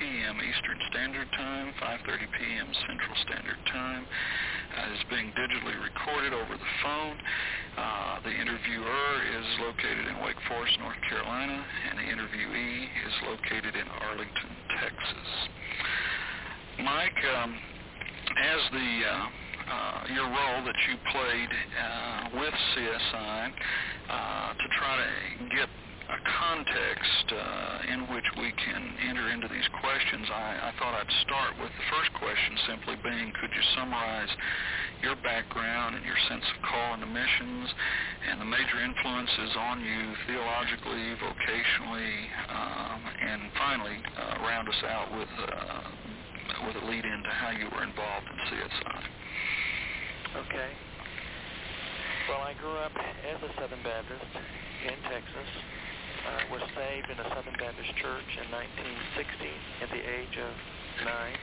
p.m. Eastern Standard Time, 5:30 p.m. Central Standard Time. Is being digitally recorded over the phone. The interviewer is located in Wake Forest, North Carolina, and the interviewee is located in Arlington, Texas. Mike, as your role that you played with CSI to try to get a context in which we can enter into these questions, I thought I'd start with the first question simply being, could you summarize your background and your sense of call into missions and the major influences on you theologically, vocationally, and finally round us out with a lead into how you were involved in CSI. Okay. Well, I grew up as a Southern Baptist in Texas. I was saved in a Southern Baptist church in 1960 at the age of 9.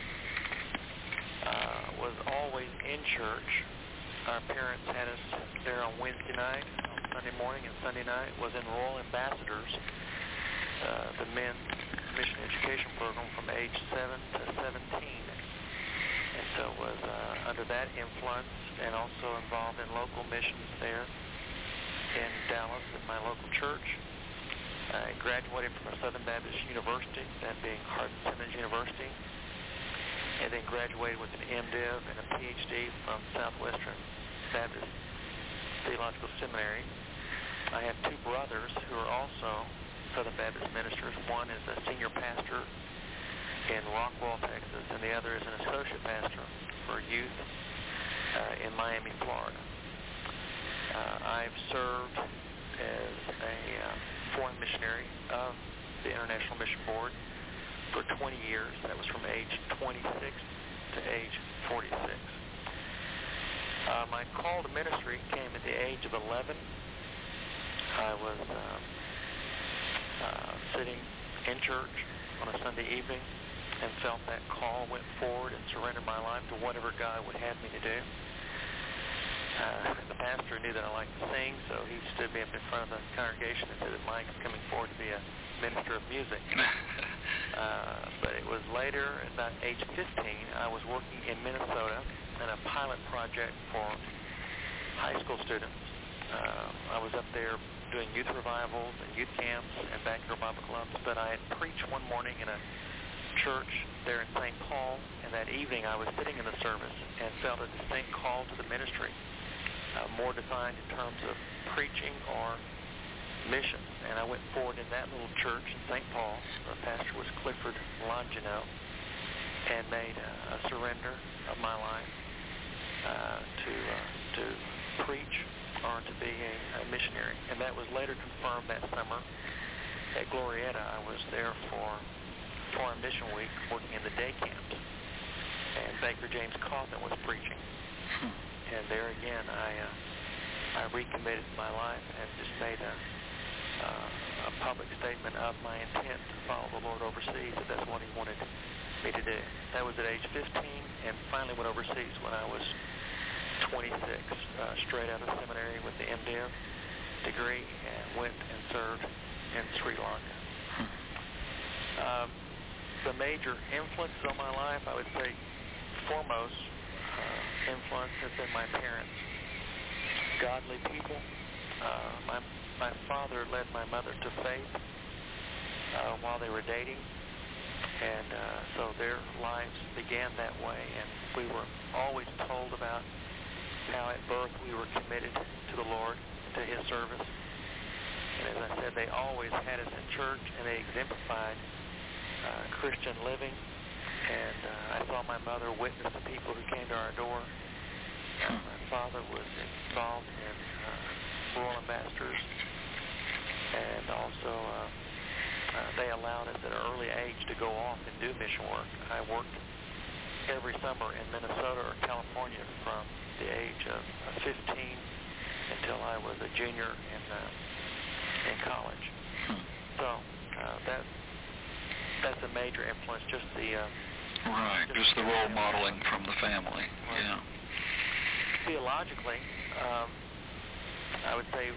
Was always in church. Our parents had us there on Wednesday night, on Sunday morning, and Sunday night was in Royal Ambassadors, the men's mission education program from age 7 to 17. And so was under that influence and also involved in local missions there in Dallas at my local church. I graduated from a Southern Baptist university, that being Hardin-Simmons University, and then graduated with an MDiv and a PhD from Southwestern Baptist Theological Seminary. I have two brothers who are also Southern Baptist ministers. One is a senior pastor in Rockwall, Texas, and the other is an associate pastor for youth in Miami, Florida. I've served as a foreign missionary of the International Mission Board for 20 years. That was from age 26 to age 46. My call to ministry came at the age of 11. I was sitting in church on a Sunday evening and felt that call, went forward and surrendered my life to whatever God would have me to do. The pastor knew that I liked to sing, so he stood me up in front of the congregation and said that Mike's coming forward to be a minister of music. But it was later, at about age 15, I was working in Minnesota in a pilot project for high school students. I was up there doing youth revivals and youth camps and backyard Bible clubs, but I had preached one morning in a church there in St. Paul, and that evening I was sitting in the service and felt a distinct call to the ministry, more defined in terms of preaching or mission. And I went forward in that little church in St. Paul. The pastor was Clifford Longino, and made a surrender of my life to preach or to be a missionary. And that was later confirmed that summer at Glorieta. I was there for Foreign Mission Week working in the day camps, and Baker James Coffin was preaching. And there again, I recommitted my life and just made a public statement of my intent to follow the Lord overseas, that that's what he wanted me to do. That was at age 15, and finally went overseas when I was 26, straight out of seminary with the MDiv degree, and went and served in Sri Lanka. The major influence on my life, I would say foremost influence has been my parents. Godly people. My father led my mother to faith while they were dating, and so their lives began that way, and we were always told about how at birth we were committed to the Lord, to his service. And as I said, they always had us in church, and they exemplified Christian living, and I saw my mother witness the people who came to our door. My father was involved in Royal Ambassadors, and also they allowed us at an early age to go off and do mission work. I worked every summer in Minnesota or California from the age of 15 until I was a junior in college. So that's a major influence, just the right, just the role modeling from the family. Right. Yeah. Theologically, I would say,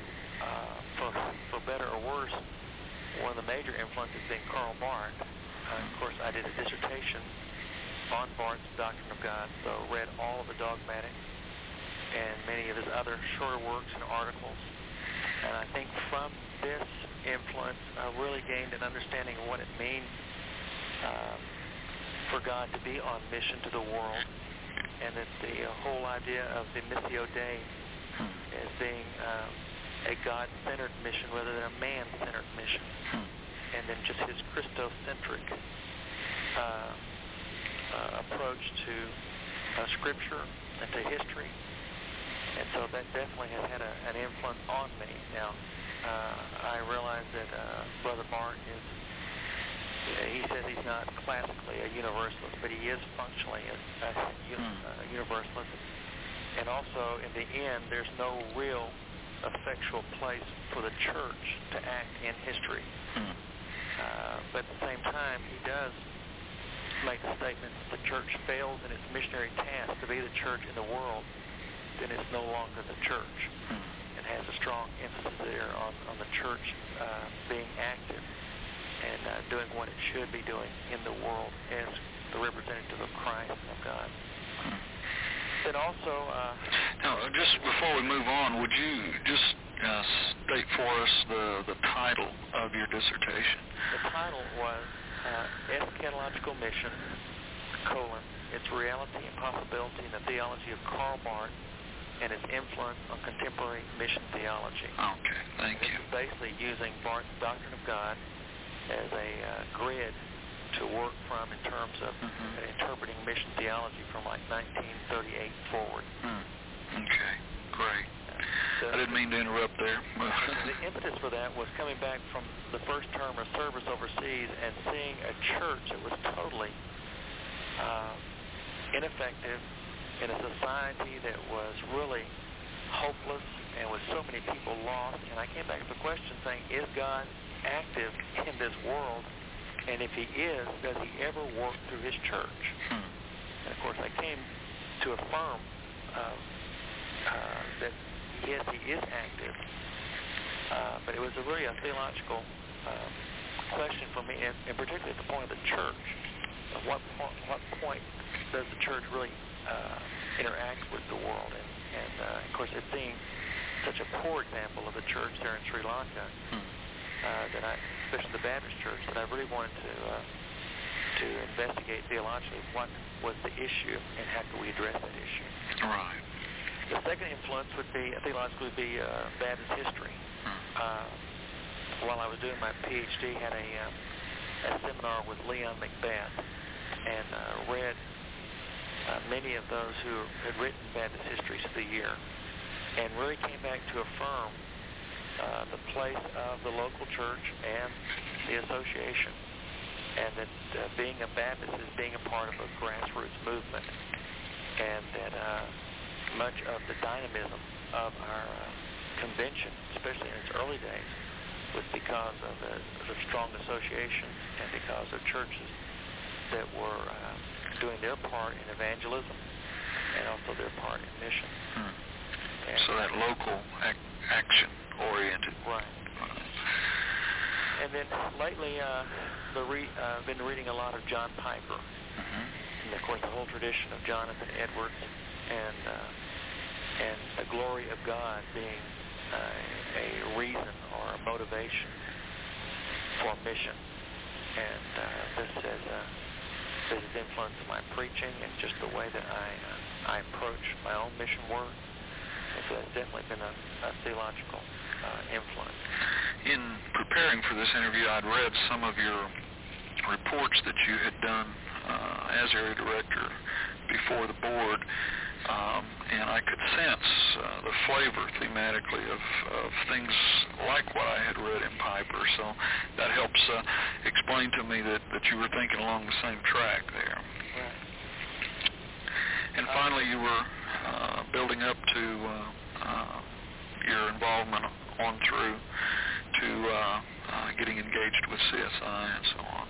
for better or worse, one of the major influences has been Karl Barth. Of course, I did a dissertation on Barth's Doctrine of God, so read all of the dogmatic and many of his other shorter works and articles. And I think from this influence, I really gained an understanding of what it means for God to be on mission to the world, and that the whole idea of the Missio Dei as being a God-centered mission rather than a man-centered mission, and then just his Christocentric approach to Scripture and to history. And so that definitely has had an influence on me. Now, I realize that Brother Barth he says he's not classically a universalist, but he is functionally a universalist. And also, in the end, there's no real effectual place for the church to act in history. But at the same time, he does make the statement that the church fails in its missionary task to be the church in the world, then it's no longer the church, and has a strong emphasis there on the church being active and doing what it should be doing in the world as the representative of Christ and of God. Then also... now, just before we move on, would you just state for us the title of your dissertation? The title was Eschatological Mission, its reality and possibility in the theology of Karl Barth and its influence on contemporary mission theology. Okay, thank you. This is basically using Barth's Doctrine of God as a grid to work from in terms of interpreting mission theology from like 1938 forward. Okay, great. I didn't mean to interrupt there. The impetus for that was coming back from the first term of service overseas and seeing a church that was totally ineffective in a society that was really hopeless and with so many people lost. And I came back to the question saying, is God active in this world? And if he is, does he ever work through his church? And of course, I came to affirm that yes, he is active, but it was really a theological question for me, and particularly at the point of the church. At what point does the church really interact with the world? And of course, it seeing such a poor example of the church there in Sri Lanka, that especially the Baptist church, that I really wanted to investigate theologically what was the issue and how could we address that issue. Right. The second influence would be, theologically, would be Baptist history. While I was doing my PhD, had a seminar with Leon Macbeth, and read many of those who had written Baptist histories of the year, and really came back to affirm the place of the local church and the association, and that being a Baptist is being a part of a grassroots movement, and that much of the dynamism of our convention, especially in its early days, was because of the strong association and because of churches that were doing their part in evangelism and also their part in mission. So that local action-oriented. Right. And then lately, I've been reading a lot of John Piper, and of course the whole tradition of Jonathan Edwards, and the glory of God being a reason or a motivation for mission. And this has influenced my preaching and just the way that I approach my own mission work. And so that's definitely been a theological influence. In preparing for this interview, I'd read some of your reports that you had done as area director before the board, and I could sense the flavor thematically of things like what I had read in Piper. So that helps explain to me that you were thinking along the same track there. Right. And finally, you were building up to your involvement on through to getting engaged with CSI and so on.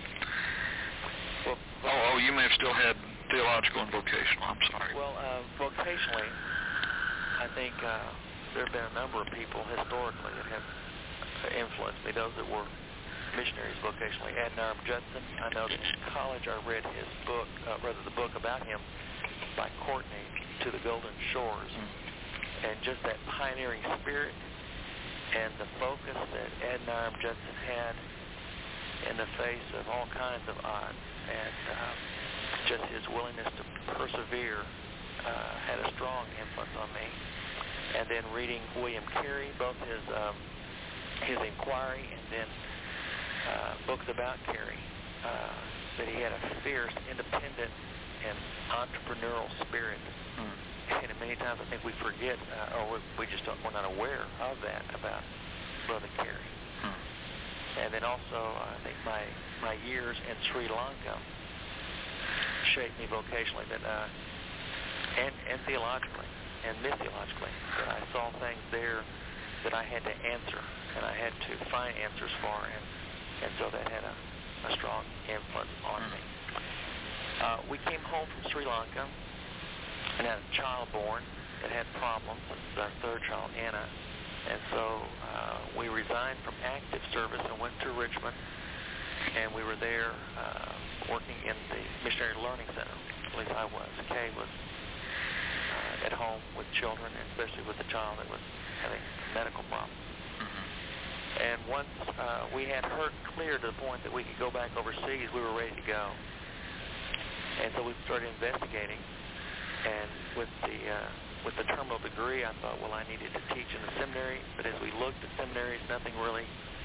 Well, you may have still had theological and vocational. I'm sorry. Well, vocationally, I think there have been a number of people historically that have influenced me, those that were missionaries vocationally. Adoniram Judson, I know that in college I read his book, the book about him by Courtney, To the Golden Shores, and just that pioneering spirit and the focus that Adoniram Judson had in the face of all kinds of odds, and just his willingness to persevere had a strong influence on me. And then reading William Carey, both his inquiry and then books about Carey, that he had a fierce, independent, and entrepreneurial spirit. And many times I think we forget, or we're not aware of that about Brother Carey. And then also, I think my years in Sri Lanka shaped me vocationally, and theologically and missiologically. That I saw things there that I had to answer, and I had to find answers for, and so that had a strong influence on me. We came home from Sri Lanka and had a child born that had problems. This is our third child, Anna. And so we resigned from active service and went to Richmond, and we were there working in the Missionary Learning Center. At least I was. Kay was at home with children, especially with a child that was having medical problems. And once we had her clear to the point that we could go back overseas, we were ready to go. And so we started investigating, and with the terminal degree, I thought, well, I needed to teach in the seminary. But as we looked at seminaries, nothing really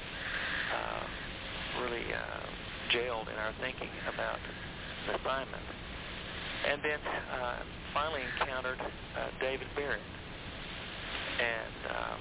jailed in our thinking about the assignment. And then finally encountered David Barrett, and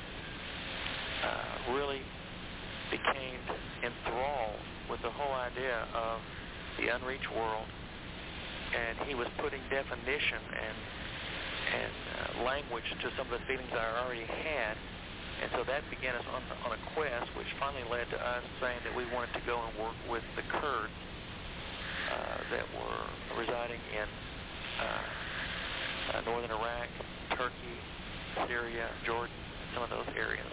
really became enthralled with the whole idea of the unreached world. And he was putting definition and language to some of the feelings I already had. And so that began us on a quest, which finally led to us saying that we wanted to go and work with the Kurds that were residing in northern Iraq, Turkey, Syria, Jordan, some of those areas.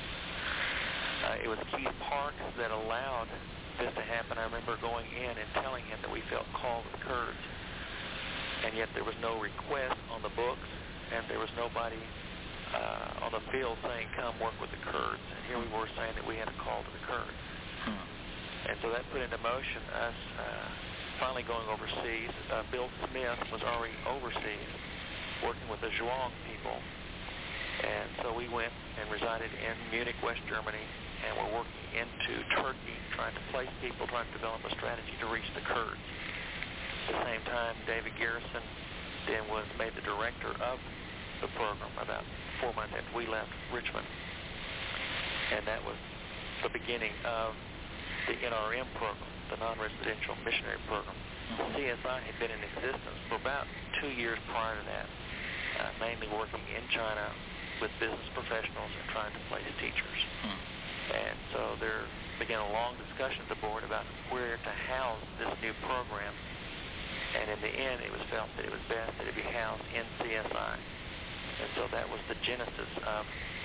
It was Keith Park that allowed this to happen. I remember going in and telling him that we felt called to the Kurds, and yet there was no request on the books, and there was nobody on the field saying, come work with the Kurds. And here we were saying that we had a call to the Kurds. And so that put into motion us finally going overseas. Bill Smith was already overseas working with the Zhuang people. And so we went and resided in Munich, West Germany, and we're working into Turkey, trying to place people, trying to develop a strategy to reach the Kurds. At the same time, David Garrison then was made the director of the program about 4 months after we left Richmond. And that was the beginning of the NRM program, the non-residential missionary program. CSI had been in existence for about 2 years prior to that, mainly working in China with business professionals and trying to place teachers. And so there began a long discussion at the board about where to house this new program. And in the end, it was felt that it was best that it be housed in CSI. And so that was the genesis of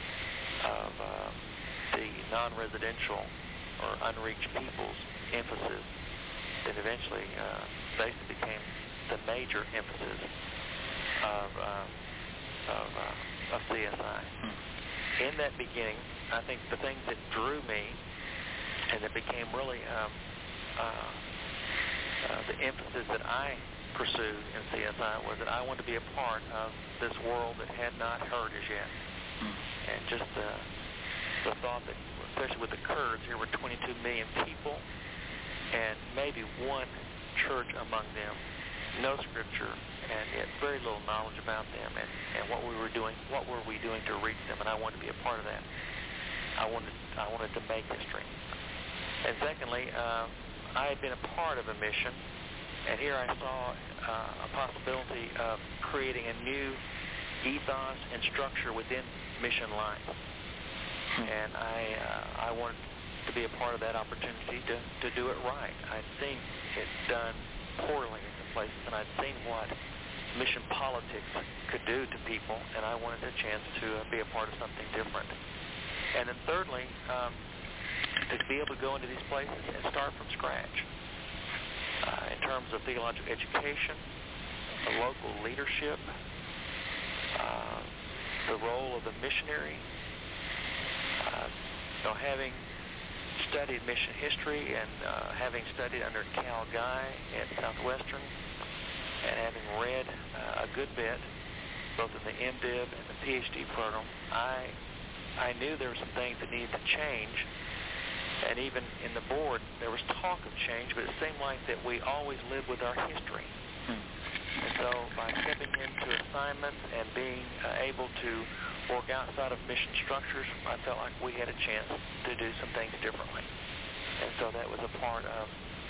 the non-residential or unreached peoples emphasis that eventually basically became the major emphasis of CSI. In that beginning, I think the things that drew me and that became really the emphasis that I pursued in CSI was that I wanted to be a part of this world that had not heard as yet. And just the thought that, especially with the Kurds, here were 22 million people and maybe one church among them, no scripture, and yet very little knowledge about them and what we were doing to reach them, and I wanted to be a part of that. I wanted to make history. And secondly, I had been a part of a mission, and here I saw a possibility of creating a new ethos and structure within mission life. And I wanted to be a part of that opportunity to do it right. I'd seen it done poorly in some places, and I'd seen what mission politics could do to people, and I wanted a chance to be a part of something different. And then thirdly, to be able to go into these places and start from scratch in terms of theological education, the local leadership, the role of the missionary. Having studied mission history and having studied under Cal Guy at Southwestern and having read a good bit, both in the MDiv and the PhD program, I knew there were some things that needed to change. And even in the board, there was talk of change, but it seemed like that we always lived with our history. And so by stepping into assignments and being able to work outside of mission structures, I felt like we had a chance to do some things differently. And so that was a part of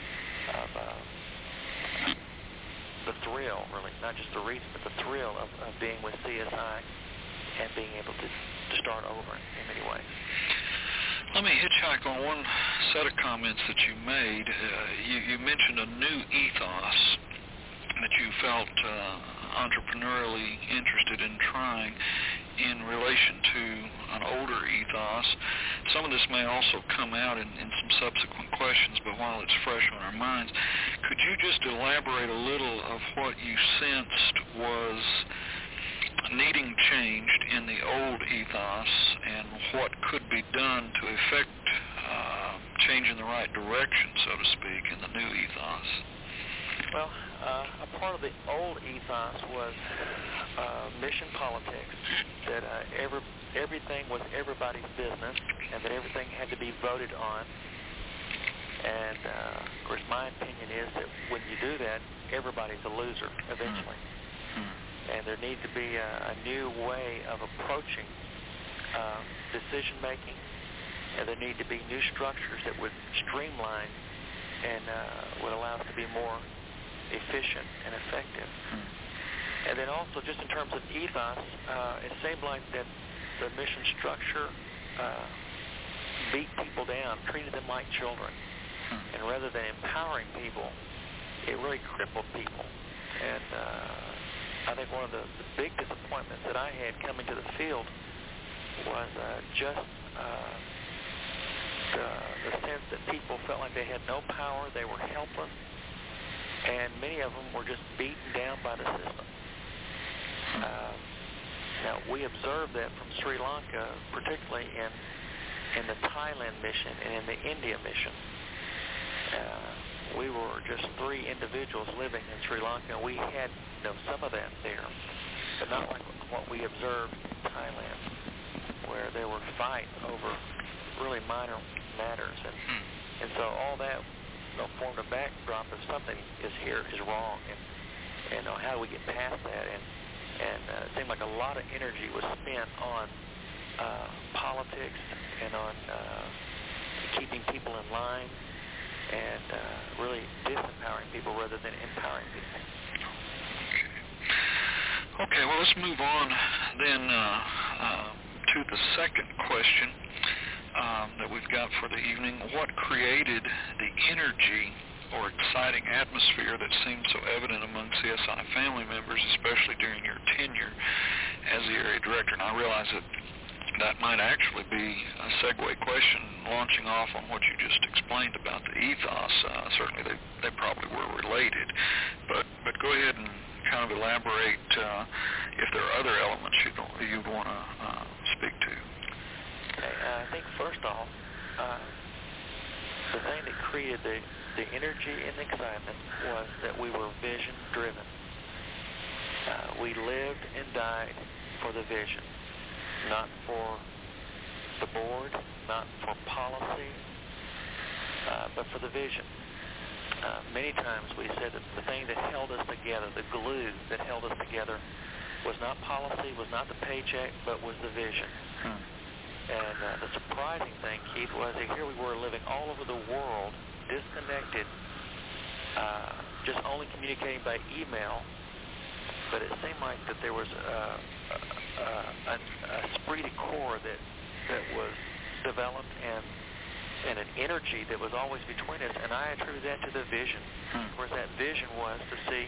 the thrill, really, not just the reason, but the thrill of being with CSI and being able to start over in many ways. Let me hitchhike on one set of comments that you made. You mentioned a new ethos that you felt entrepreneurially interested in trying in relation to an older ethos. Some of this may also come out in some subsequent questions, but while it's fresh on our minds, could you just elaborate a little of what you sensed was needing changed in the old ethos and what could be done to effect change in the right direction, so to speak, in the new ethos? Well, a part of the old ethos was mission politics, that everything was everybody's business and that everything had to be voted on. And, of course, my opinion is that when you do that, everybody's a loser eventually. And there needs to be a new way of approaching decision-making, and there need to be new structures that would streamline and would allow us to be more efficient and effective. And then also, just in terms of ethos, it seemed like that the mission structure beat people down, treated them like children. And rather than empowering people, it really crippled people. And I think one of the big disappointments that I had coming to the field was just the sense that people felt like they had no power, they were helpless, and many of them were just beaten down by the system. Now, we observed that from Sri Lanka, particularly in the Thailand mission and in the India mission. We were just 3 individuals living in Sri Lanka, and we had some of that there, but not like what we observed in Thailand, where there were fights over really minor matters. And so all that formed a backdrop of something is wrong, and how do we get past that? And it seemed like a lot of energy was spent on politics and on keeping people in line and really disempowering people rather than empowering people. Okay, well, let's move on then to the second question that we've got for the evening. What created the energy or exciting atmosphere that seemed so evident among CSI family members, especially during your tenure as the area director? And I realize that might actually be a segue question launching off on what you just explained about the ethos. Certainly they probably were related. But go ahead and kind of elaborate if there are other elements you'd want to speak to. I think first off, the thing that created the energy and the excitement was that we were vision-driven. We lived and died for the vision, not for the board, not for policy, but for the vision. Many times we said that the thing that held us together, the glue that held us together, was not policy, was not the paycheck, but was the vision. And the surprising thing, Keith, was that here we were living all over the world, disconnected, just only communicating by email, but it seemed like that there was an esprit de corps that was developed and an energy that was always between us, and I attribute that to the vision. Of course, that vision was to see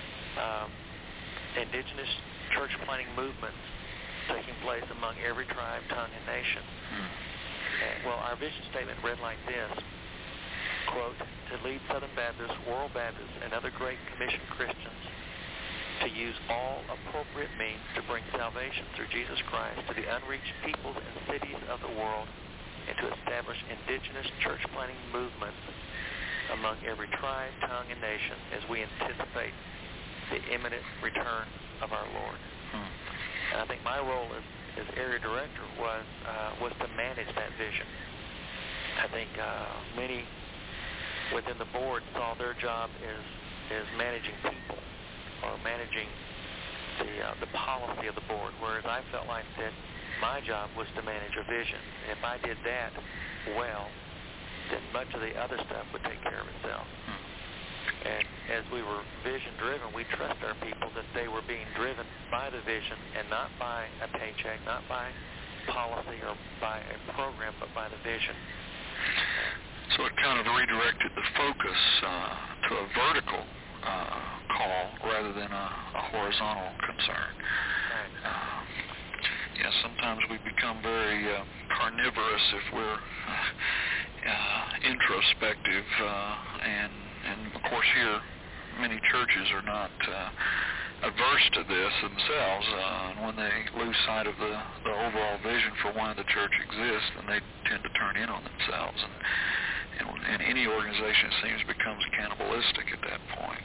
indigenous church planting movements taking place among every tribe, tongue, and nation. Well, our vision statement read like this, quote, to lead Southern Baptists, World Baptists, and other Great Commission Christians to use all appropriate means to bring salvation through Jesus Christ to the unreached peoples and cities of the world, and to establish indigenous church planting movements among every tribe, tongue, and nation as we anticipate the imminent return of our Lord. And I think my role as area director was to manage that vision. I think many within the board saw their job as managing people or managing the policy of the board, whereas I felt like that my job was to manage a vision. And if I did that well, then much of the other stuff would take care of itself. And as we were vision-driven, we trust our people that they were being driven by the vision and not by a paycheck, not by policy or by a program, but by the vision. So it kind of redirected the focus to a vertical call rather than a horizontal concern. Right. Yeah, sometimes we become very carnivorous if we're introspective, and of course here many churches are not averse to this themselves, and when they lose sight of the overall vision for why the church exists, then they tend to turn in on themselves, and any organization, it seems, becomes cannibalistic at that point.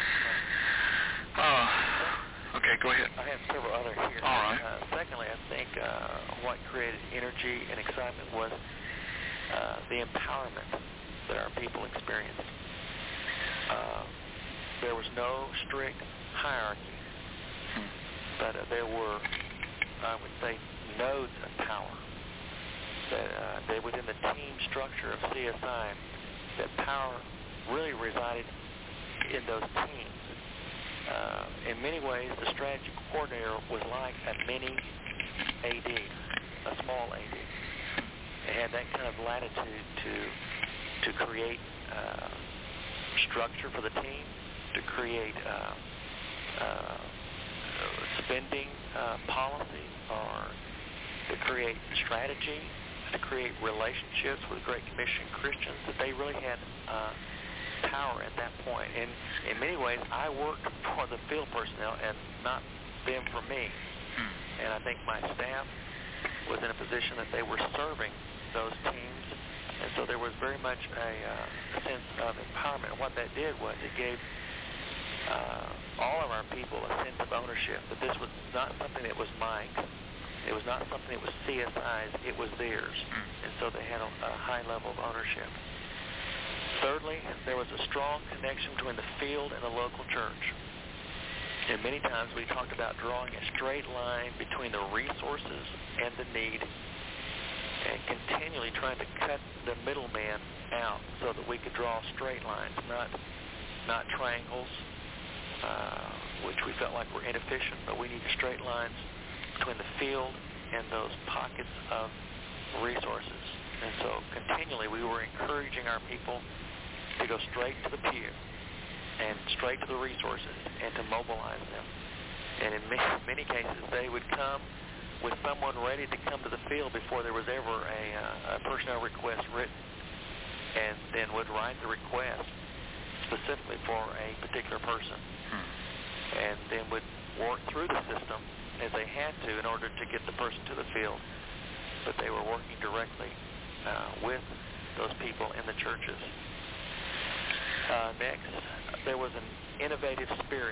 Okay, go ahead. I have several other here. All right. Secondly, I think what created energy and excitement was the empowerment that our people experienced. There was no strict hierarchy, but there were, I would say, nodes of power. That within the team structure of CSI, that power really resided in those teams. In many ways, the strategy coordinator was like a mini AD, a small AD. It had that kind of latitude to create structure for the team, to create spending policy, or to create strategy, to create relationships with Great Commission Christians, that they really had power at that point. And in many ways, I worked for the field personnel and not them for me. And I think my staff was in a position that they were serving those teams, and so there was very much a sense of empowerment. And what that did was it gave all of our people a sense of ownership, that this was not something that was mine. It was not something that was CSI's, it was theirs. And so they had a high level of ownership. Thirdly, there was a strong connection between the field and the local church. And many times we talked about drawing a straight line between the resources and the need, and continually trying to cut the middleman out so that we could draw straight lines, not triangles, which we felt like were inefficient, but we needed straight lines between the field and those pockets of resources. And so continually we were encouraging our people to go straight to the pew and straight to the resources and to mobilize them. And in many cases, they would come with someone ready to come to the field before there was ever a personnel request written, and then would write the request specifically for a particular person, and then would work through the system as they had to in order to get the person to the field. But they were working directly with those people in the churches. Next, there was an innovative spirit,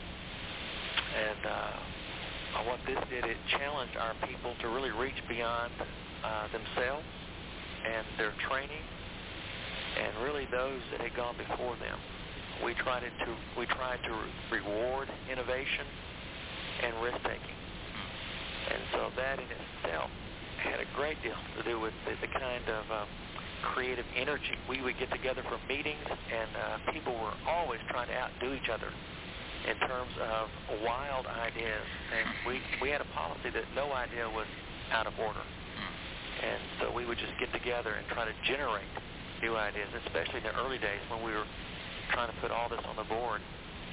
and what this did, it challenged our people to really reach beyond themselves and their training, and really those that had gone before them. We tried to reward innovation and risk-taking, and so that in itself had a great deal to do with the kind of creative energy. We would get together for meetings, and people were always trying to outdo each other in terms of wild ideas. And we had a policy that no idea was out of order. And so we would just get together and try to generate new ideas, especially in the early days when we were trying to put all this on the board.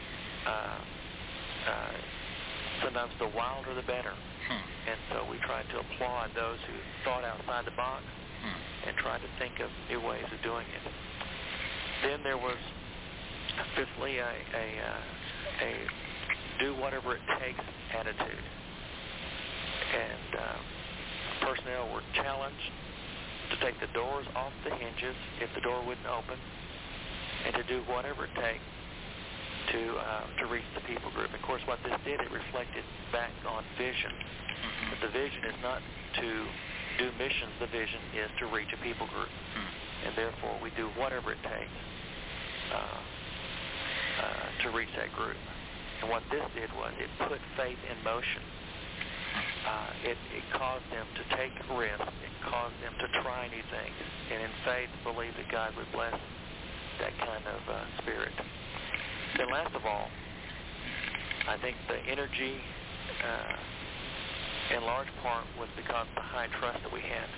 Sometimes the wilder the better. And so we tried to applaud those who thought outside the box and tried to think of new ways of doing it. Then there was, fifthly, a do whatever it takes attitude. And personnel were challenged to take the doors off the hinges if the door wouldn't open, and to do whatever it takes to reach the people group. Of course, what this did, it reflected back on vision. But the vision is not to do missions. The vision is to reach a people group. And therefore, we do whatever it takes to reach that group. And what this did was it put faith in motion. It caused them to take risks. It caused them to try new things. And in faith, believe that God would bless that kind of spirit. Then last of all, I think the energy in large part was because of the high trust that we had.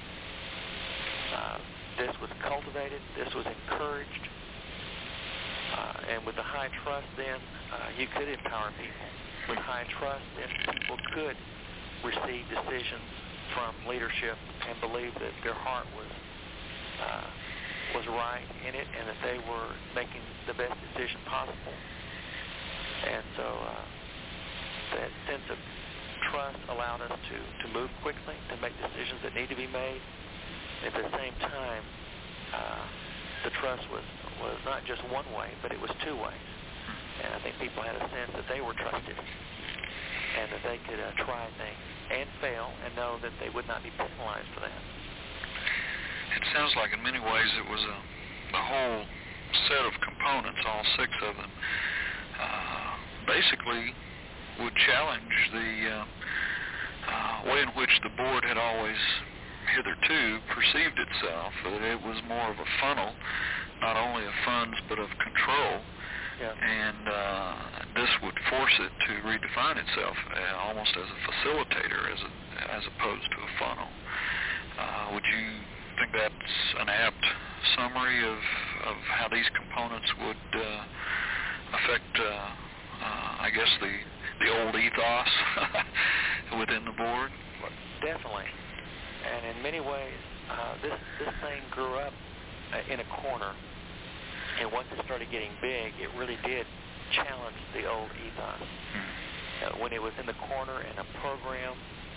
This was cultivated. This was encouraged. And with the high trust then, you could empower people. With high trust, then people could receive decisions from leadership and believe that their heart was right in it and that they were making the best decision possible. And so that sense of trust allowed us to move quickly, to make decisions that need to be made. At the same time, the trust was not just one way, but it was two ways. And I think people had a sense that they were trusted and that they could try things and fail and know that they would not be penalized for that. It sounds like in many ways it was the whole set of components, all six of them, basically would challenge the way in which the board had always hitherto perceived itself, that it was more of a funnel, not only of funds but of control. Yeah. And this would force it to redefine itself almost as a facilitator as opposed to a funnel. Would you think that's an apt summary of how these components would affect, I guess, the old ethos within the board? Definitely. And in many ways, this thing grew up in a corner. And once it started getting big, it really did challenge the old ethos. When it was in the corner in a program,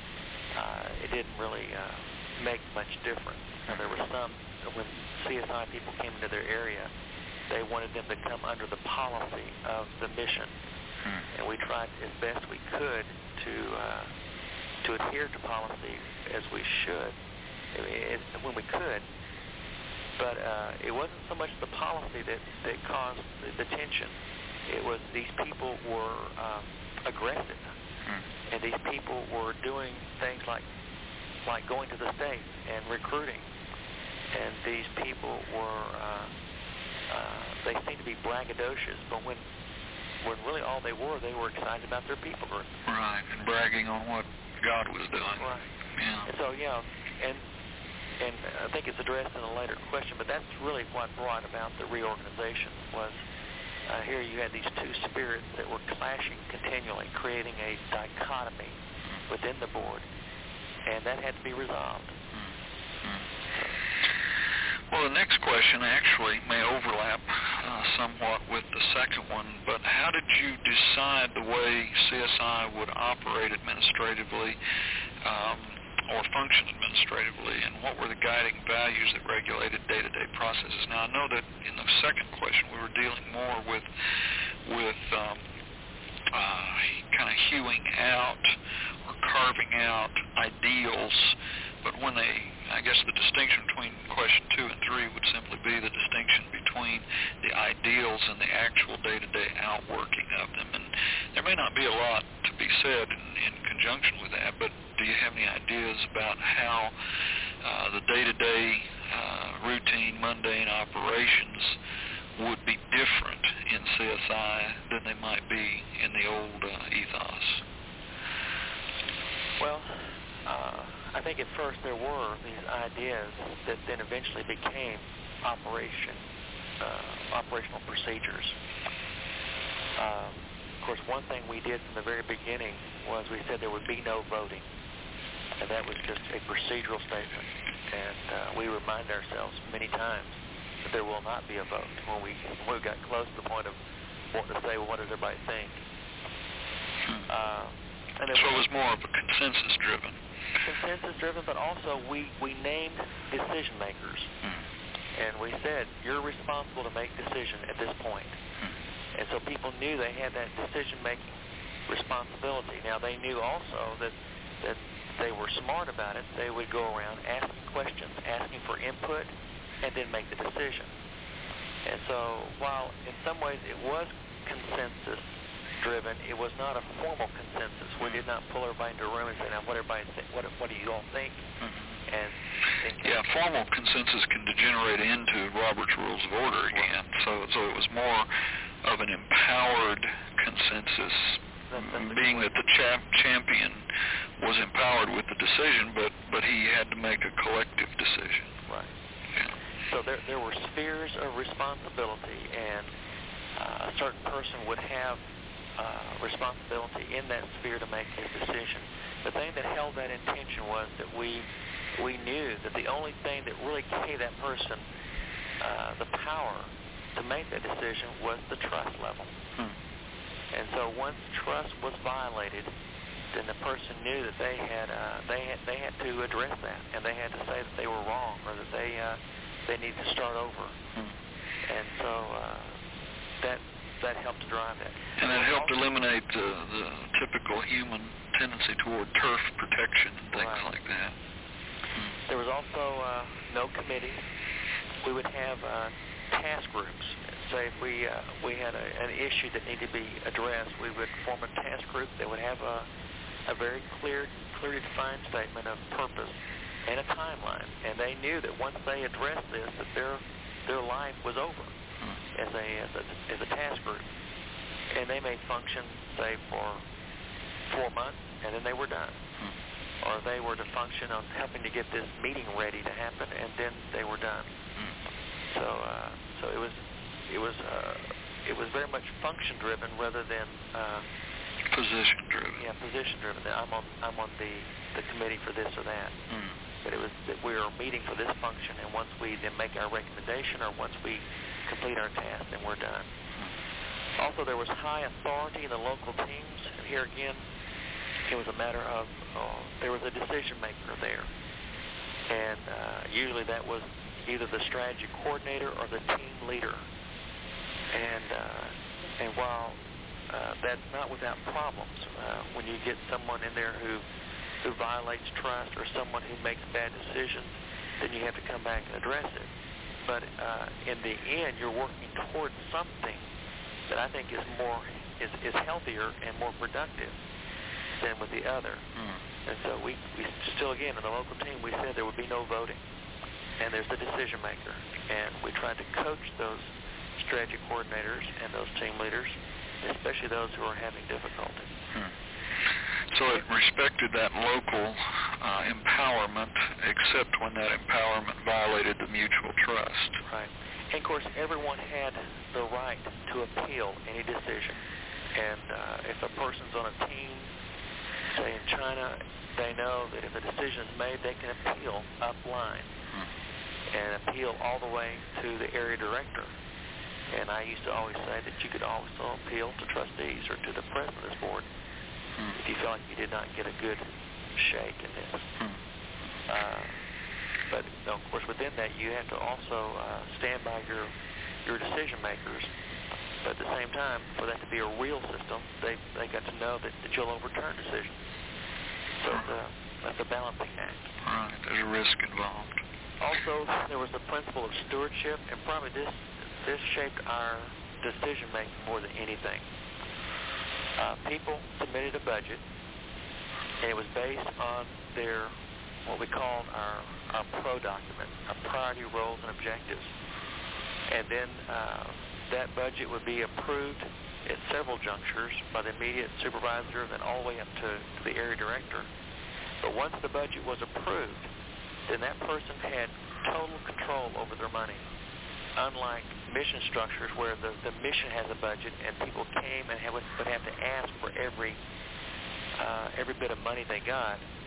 it didn't really make much difference. Now, there were some, when CSI people came into their area, they wanted them to come under the policy of the mission. And we tried as best we could to adhere to policy as we should, when we could. But it wasn't so much the policy that caused the tension. It was these people were aggressive, and these people were doing things like going to the States and recruiting. And these people were, they seemed to be braggadocious, but when really all they were excited about their people group. Right, and bragging on what God was doing. Right. Yeah. And so, and I think it's addressed in a later question, but that's really what brought about the reorganization was here you had these two spirits that were clashing continually, creating a dichotomy within the board, and that had to be resolved. Well, the next question actually may overlap somewhat with the second one, but how did you decide the way CSI would operate administratively or function administratively, and what were the guiding values that regulated day-to-day processes? Now, I know that in the second question we were dealing more with kind of hewing out or carving out ideals, but when I guess the distinction between question 2 and 3 would simply be the distinction between the ideals and the actual day-to-day outworking of them. And there may not be a lot to be said in conjunction with that, but do you have any ideas about how the day-to-day routine, mundane operations would be different in CSI than they might be in the old ethos? Well, I think at first there were these ideas that then eventually became operational procedures. Of course, one thing we did from the very beginning was we said there would be no voting. And that was just a procedural statement. And we remind ourselves many times that there will not be a vote when we got close to the point of wanting to say, well, what does everybody think? So it was more of a consensus-driven. Consensus-driven, but also we named decision makers. And we said, you're responsible to make decision at this point. And so people knew they had that decision-making responsibility. Now, they knew also that they were smart about it. They would go around asking questions, asking for input, and then make the decision. And so while in some ways it was consensus-driven, it was not a formal consensus. We did not pull everybody into a room and say, now, what do you all think? Formal consensus can degenerate into Robert's Rules of Order again. So it was more of an empowered consensus, being that the champion was empowered with the decision, but he had to make a collective decision. Right. Yeah. So there were spheres of responsibility, and a certain person would have responsibility in that sphere to make a decision. The thing that held that intention was that we knew that the only thing that really gave that person the power to make that decision was the trust level. And so once trust was violated, then the person knew that they had to address that, and they had to say that they were wrong, or that they need to start over. And so that helped drive that. And that helped eliminate the typical human tendency toward turf protection and things like that. There was also no committee. We would have task groups. Say if we had an issue that needed to be addressed, we would form a task group that would have a very clearly defined statement of purpose and a timeline. And they knew that once they addressed this, that their life was over as a task group. And they may function, say, for 4 months, and then they were done. Or they were to function on helping to get this meeting ready to happen, and then they were done. So it was very much function driven rather than position driven. Yeah, position driven. I'm on the committee for this or that. But it was that we are meeting for this function, and once we then make our recommendation, or once we complete our task, then we're done. Also, there was high authority in the local teams. And here again, it was a matter of there was a decision maker there, and usually that was either the strategy coordinator or the team leader. And while that's not without problems, when you get someone in there who violates trust, or someone who makes bad decisions, then you have to come back and address it. But in the end, you're working towards something that I think is healthier and more productive than with the other. And so we still, again, in the local team, we said there would be no voting, and there's the decision maker. And we tried to coach those strategy coordinators and those team leaders, especially those who are having difficulty. So it respected that local empowerment, except when that empowerment violated the mutual trust. Right. And, of course, everyone had the right to appeal any decision. And if a person's on a team, say in China, they know that if a decision is made, they can appeal upline and appeal all the way to the area director. And I used to always say that you could also appeal to trustees or to the president of this board if you felt like you did not get a good shake in this. But, of course, within that, you have to also stand by your decision makers. But at the same time, for that to be a real system, they got to know that you'll overturn decisions. So that's a balancing act. Right. There's a risk involved. Also, there was the principle of stewardship, and probably this shaped our decision-making more than anything. People submitted a budget, and it was based on their, what we called our PRO document, our priority, roles, and objectives. And then that budget would be approved at several junctures by the immediate supervisor, then all the way up to the area director. But once the budget was approved, then that person had total control over their money. Unlike mission structures where the mission has a budget and people came and would have to ask for every bit of money they got,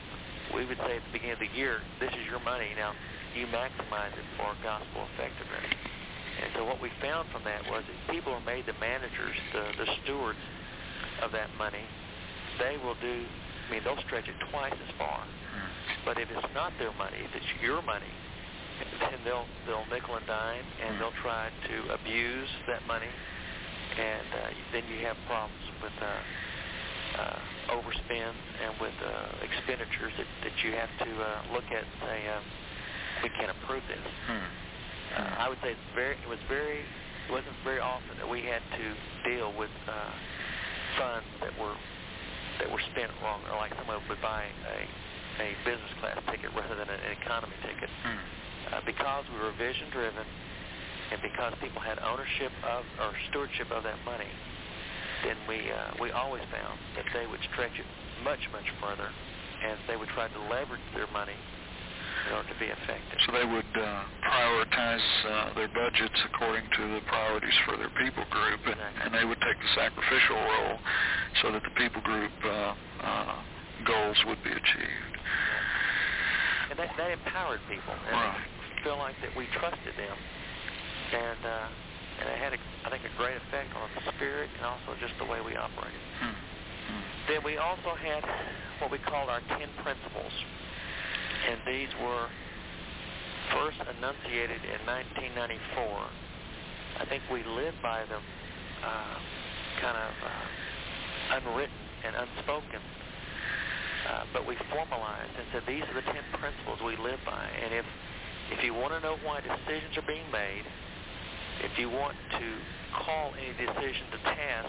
we would say at the beginning of the year, this is your money. Now, you maximize it for gospel effectiveness. And so what we found from that was if people are made the managers, the stewards of that money, they will do, they'll stretch it twice as far. But if it's not their money, if it's your money, then they'll nickel and dime, and they'll try to abuse that money, and then you have problems with overspend and with expenditures that you have to look at and say, we can't approve this. I would say it wasn't very often that we had to deal with funds that were spent wrong, or like someone would buy a business class ticket rather than an economy ticket. Because we were vision driven, and because people had ownership of or stewardship of that money, then we always found that they would stretch it much, much further, and they would try to leverage their money in order to be effective. So they would prioritize their budgets according to the priorities for their people group, and they would take the sacrificial role so that the people group goals would be achieved. And that empowered people, and right. They feel like that we trusted them, and it had, I think, a great effect on the spirit and also just the way we operated. Then we also had what we called our 10 principles, and these were first enunciated in 1994. I think we lived by them kind of unwritten and unspoken, but we formalized and said these are the 10 principles we live by, and if you want to know why decisions are being made, if you want to call any decision to task,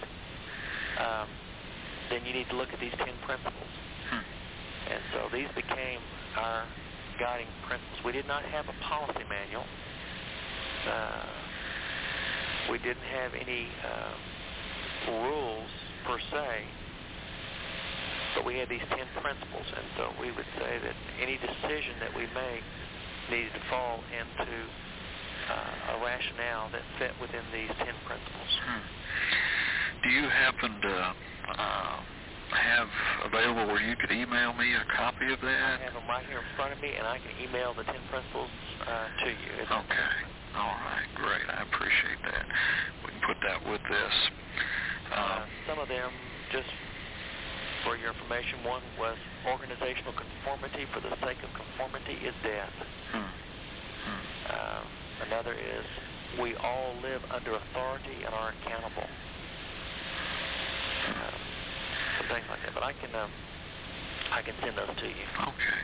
then you need to look at these 10 principles. And so these became our guiding principles. We did not have a policy manual. We didn't have any rules per se, but we had these 10 principles. And so we would say that any decision that we make needed to fall into a rationale that fit within these 10 principles. Do you happen to have available where you could email me a copy of that? I have them right here in front of me, and I can email the 10 principles to you. Okay. All right. Great. I appreciate that. We can put that with this. Some of them, just for your information, one was organizational conformity for the sake of conformity is death. Another is we all live under authority and are accountable. Things like that. But I can send those to you. Okay.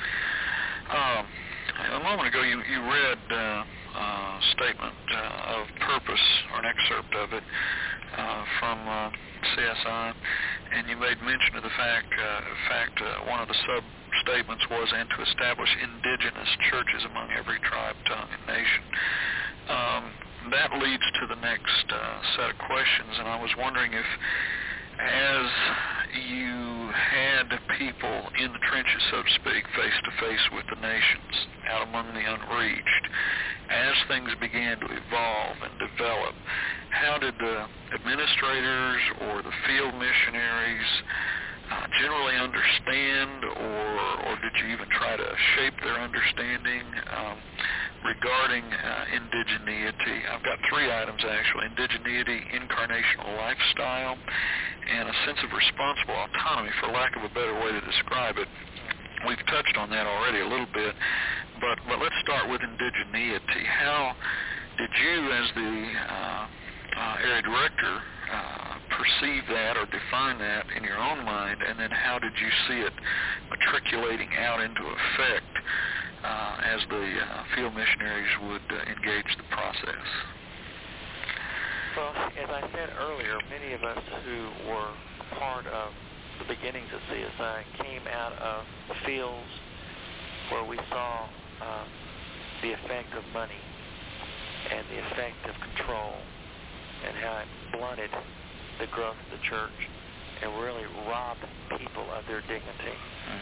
A moment ago, you read a statement of purpose, or an excerpt of it, from CSI, and you made mention of the fact one of the sub-statements was, and to establish indigenous churches among every tribe, tongue, and nation. That leads to the next set of questions, and I was wondering if, as you had people in the trenches, so to speak, face-to-face with the nations, out among the unreached, as things began to evolve and develop, how did the administrators or the field missionaries generally understand, or did you even try to shape their understanding regarding indigeneity? I've got 3 items, actually: indigeneity, incarnational lifestyle, and a sense of responsible autonomy, for lack of a better way to describe it. We've touched on that already a little bit, but let's start with indigeneity. How did you, as the area director, perceive that or define that in your own mind, and then how did you see it matriculating out into effect as the field missionaries would engage the process? Well, as I said earlier, many of us who were part of the beginnings of CSI came out of the fields where we saw the effect of money and the effect of control and how it blunted the growth of the church and really robbed people of their dignity.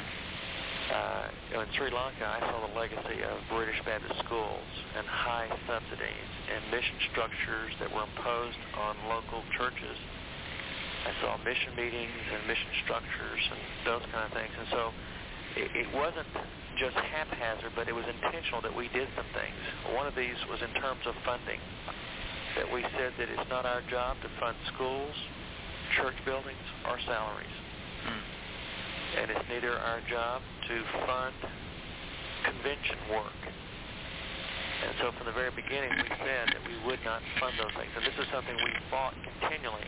In Sri Lanka, I saw the legacy of British Baptist schools and high subsidies and mission structures that were imposed on local churches. I saw mission meetings and mission structures and those kind of things. And so it wasn't just haphazard, but it was intentional that we did some things. One of these was in terms of funding, that we said that it's not our job to fund schools, church buildings, or salaries. And it's neither our job to fund convention work. And so from the very beginning, we said that we would not fund those things. And this is something we fought continually,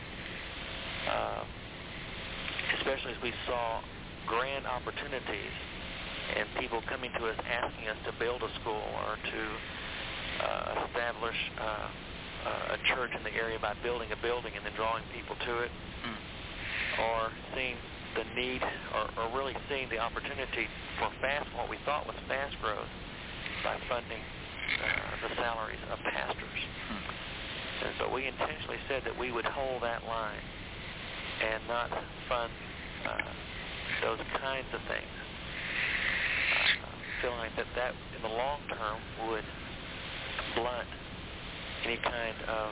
especially as we saw grand opportunities and people coming to us asking us to build a school or to establish a church in the area by building a building and then drawing people to it, or seeing the need, or really seeing the opportunity for what we thought was fast growth by funding the salaries of pastors. And so we intentionally said that we would hold that line and not fund those kinds of things, feeling that in the long term would blunt any kind of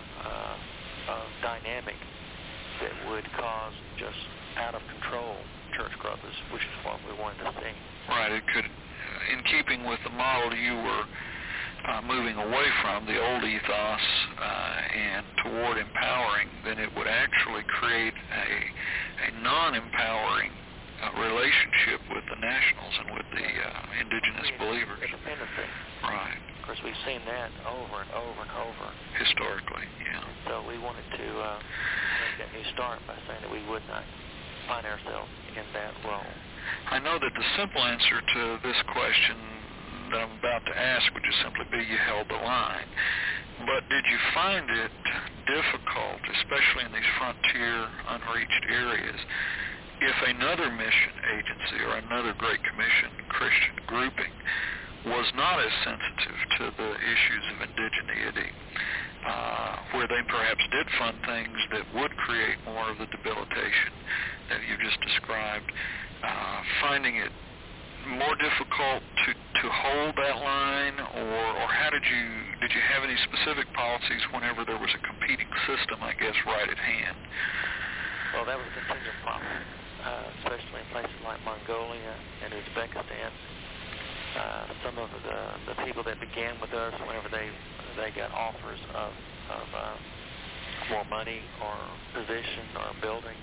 dynamic that would cause just out of control church growth, which is what we wanted to see. Right. It could, in keeping with the model you were moving away from, the old ethos, and toward empowering, then it would actually create a non-empowering relationship with the nationals and with the indigenous believers. Dependency. Right. Of course, we've seen that over and over and over. Historically, yeah. So we wanted to make that new start by saying that we would not find ourselves in that role. I know that the simple answer to this question that I'm about to ask would just simply be you held the line. But did you find it difficult, especially in these frontier, unreached areas, if another mission agency or another Great Commission Christian grouping was not as sensitive to the issues of indigeneity, where they perhaps did fund things that would create more of the debilitation that you just described, finding it more difficult to hold that line, or how did you have any specific policies whenever there was a competing system, I guess, right at hand? Well, that was a continued problem, especially in places like Mongolia and Uzbekistan. Some of the people that began with us, whenever they got offers of more money or position or building,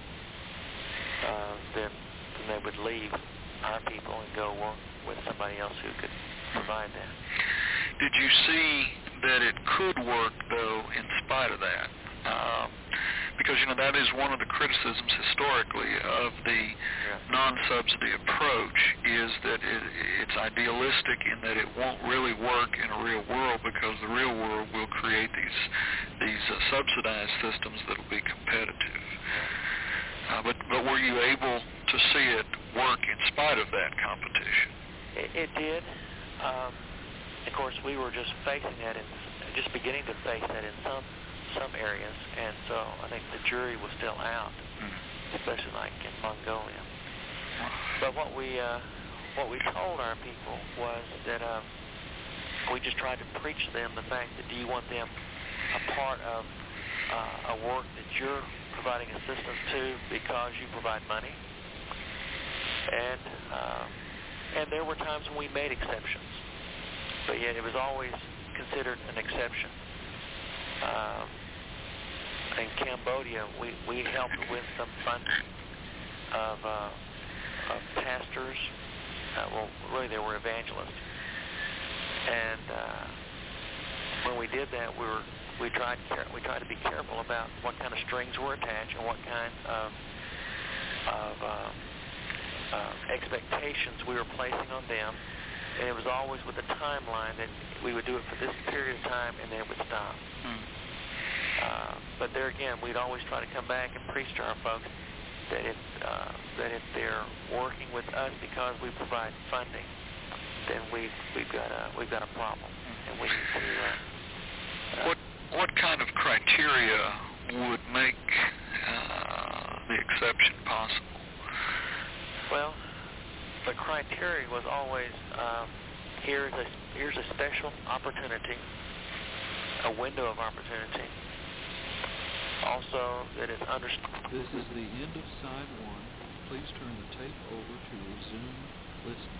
then they would leave our people and go work with somebody else who could provide that. Did you see that it could work, though, in spite of that? Because, that is one of the criticisms historically of the non-subsidy approach, is that it's idealistic in that it won't really work in a real world, because the real world will create these subsidized systems that will be competitive. But were you able to see it work in spite of that competition? It did. Of course, we were just facing that, just beginning to face that in some areas, and so I think the jury was still out, especially like in Mongolia. But what we told our people was that we just tried to preach to them the fact that, do you want them a part of a work that you're providing assistance to because you provide money? And there were times when we made exceptions, but yet it was always considered an exception. In Cambodia, we helped with some funding of pastors. Well, really, they were evangelists. And when we did that, we tried to be careful about what kind of strings were attached and what kind of expectations we were placing on them. And it was always with a timeline that we would do it for this period of time and then it would stop. But there again, we'd always try to come back and preach to our folks that if they're working with us because we provide funding, then we've got a problem, and we need to. What kind of criteria would make the exception possible? Well, the criteria was always here's a special opportunity, a window of opportunity. Also, that it's understood. This is the end of side one. Please turn the tape over to resume listening.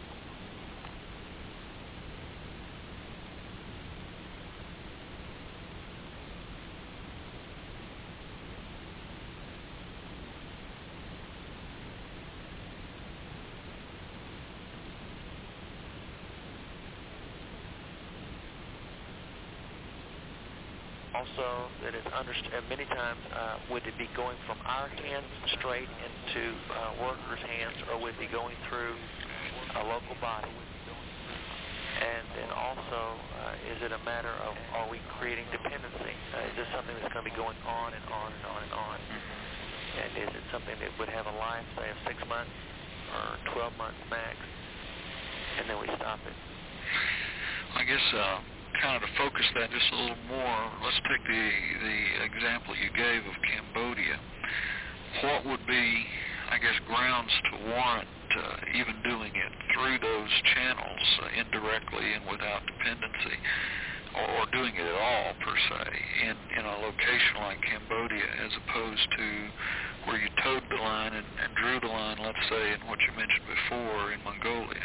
Also, that it's many times, would it be going from our hands straight into workers' hands, or would it be going through a local body? And then also, is it a matter of, are we creating dependency? Is this something that's going to be going on and on and on and on? And is it something that would have a life, say, of 6 months or 12 months max, and then we stop it? I guess kind of to focus that just a little more, let's take the example you gave of Cambodia. What would be, I guess, grounds to warrant even doing it through those channels indirectly and without dependency, or doing it at all per se in a location like Cambodia, as opposed to where you towed the line and drew the line, let's say, in what you mentioned before in Mongolia?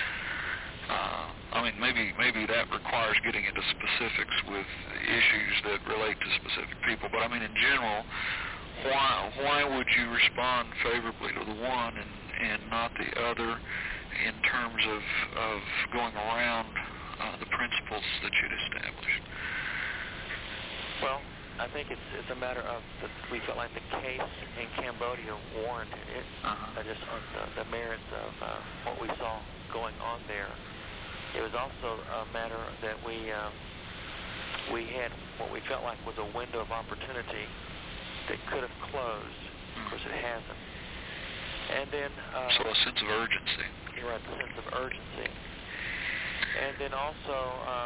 I mean, maybe that requires getting into specifics with issues that relate to specific people, but I mean, in general, why would you respond favorably to the one and not the other in terms of going around the principles that you'd established? Well, I think it's a matter of we felt like the case in Cambodia warranted it, just on the merits of what we saw going on there. It was also a matter that we had what we felt like was a window of opportunity that could have closed. Of course, it hasn't. And then so a sense of urgency. You're right, the sense of urgency. And then also,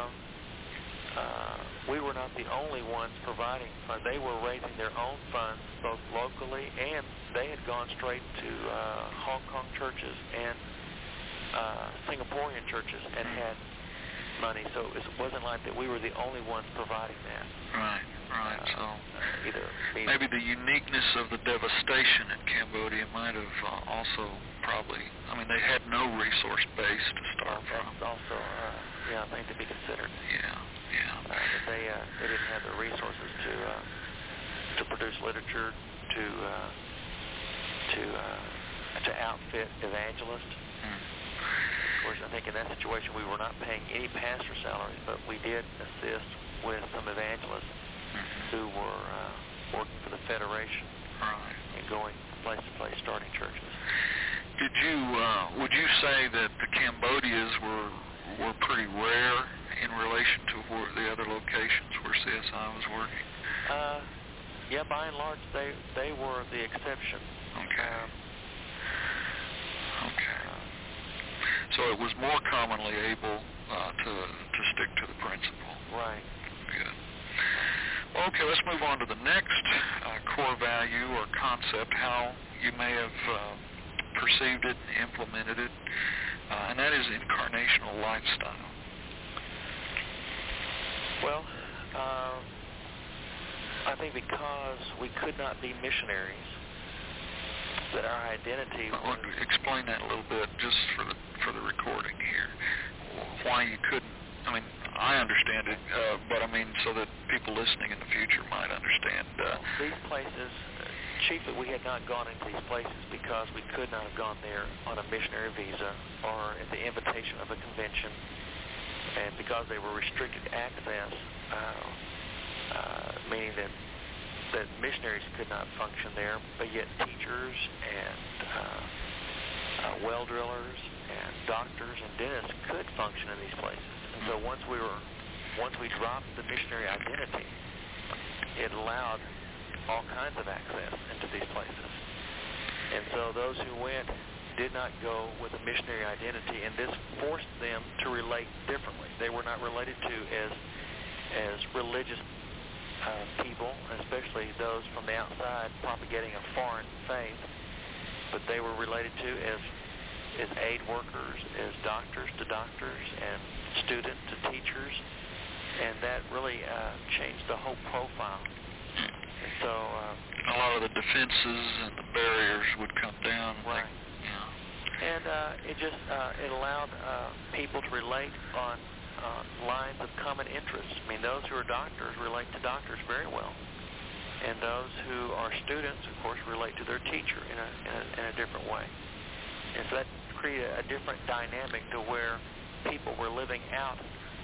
we were not the only ones providing funds. They were raising their own funds, both locally, and they had gone straight to Hong Kong churches and Singaporean churches and had money. So it wasn't like that we were the only ones providing that. Right. So either maybe the uniqueness of the devastation in Cambodia might have also probably, I mean, they had no resource base to start from. That's also, I think to be considered. Yeah. That they didn't have the resources to produce literature, to outfit evangelists. Of course, I think in that situation we were not paying any pastor salaries, but we did assist with some evangelists who were working for the Federation and going place to place, starting churches. Would you say that the Cambodias were pretty rare in relation to the other locations where CSI was working? Yeah, by and large, they were the exception. Okay. So it was more commonly able to stick to the principle. Right. Good. Well, okay, let's move on to the next core value or concept, how you may have perceived it and implemented it, and that is incarnational lifestyle. Well, I think because we could not be missionaries, that our identity was... Explain that a little bit, just for the recording here. Why you couldn't... I mean, I understand it, but I mean, so that people listening in the future might understand. These places, chiefly we had not gone into these places because we could not have gone there on a missionary visa or at the invitation of a convention, and because they were restricted access, meaning that missionaries could not function there, but yet teachers and well drillers and doctors and dentists could function in these places. And so once we dropped the missionary identity, it allowed all kinds of access into these places. And so those who went did not go with a missionary identity, and this forced them to relate differently. They were not related to as religious people, especially those from the outside propagating a foreign faith, but they were related to as aid workers, as doctors to doctors, and students to teachers, and that really changed the whole profile. And so a lot of the defenses and the barriers would come down. Right. And it allowed people to relate on lines of common interest. I mean, those who are doctors relate to doctors very well, and those who are students, of course, relate to their teacher in a different way. And so that created a different dynamic to where people were living out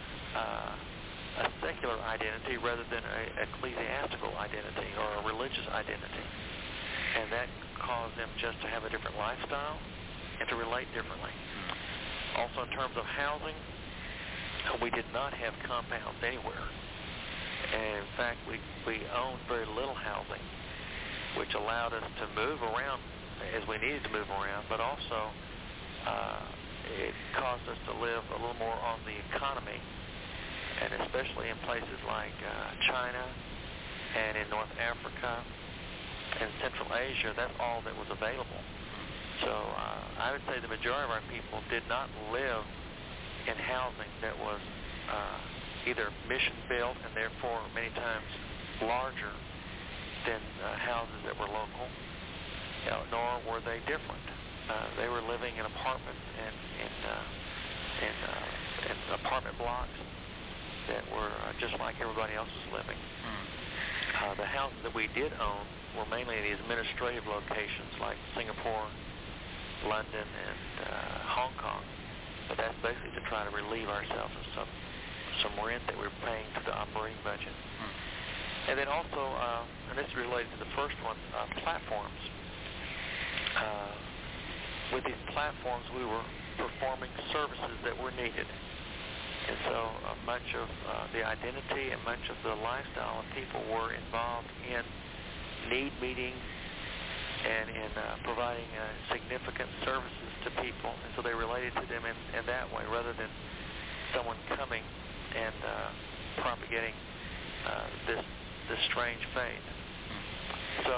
a secular identity rather than an ecclesiastical identity or a religious identity. And that caused them just to have a different lifestyle and to relate differently. Also, in terms of housing, we did not have compounds anywhere. And in fact, we owned very little housing, which allowed us to move around as we needed to move around, but also it caused us to live a little more on the economy, and especially in places like China and in North Africa and Central Asia. That's all that was available. So I would say the majority of our people did not live in housing that was either mission-built and therefore many times larger than houses that were local, nor were they different. They were living in apartments and in apartment blocks that were just like everybody else was living. The houses that we did own were mainly in these administrative locations like Singapore, London, and Hong Kong. But that's basically to try to relieve ourselves of some rent that we were paying to the operating budget. And then also, and this is related to the first one, platforms. With these platforms, we were performing services that were needed. And so much of the identity and much of the lifestyle of people were involved in need meeting and in providing significant services to people. And so they related to them in that way rather than someone coming and propagating this strange faith. So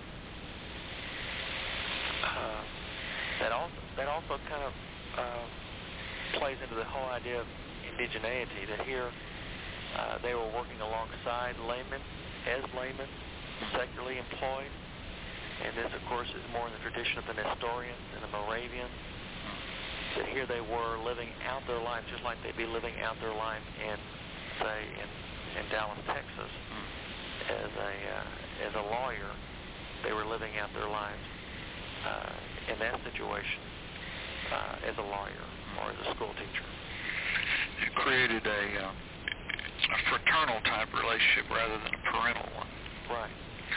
that also kind of plays into the whole idea of indigeneity, that here they were working alongside laymen, as laymen, secularly employed. And this, of course, is more in the tradition of the Nestorians and the Moravians, that here they were living out their life just like they'd be living out their life in, say, in Dallas, Texas. As a lawyer, they were living out their lives in that situation as a lawyer or as a school teacher. It created a fraternal type relationship rather than a parental one. Right.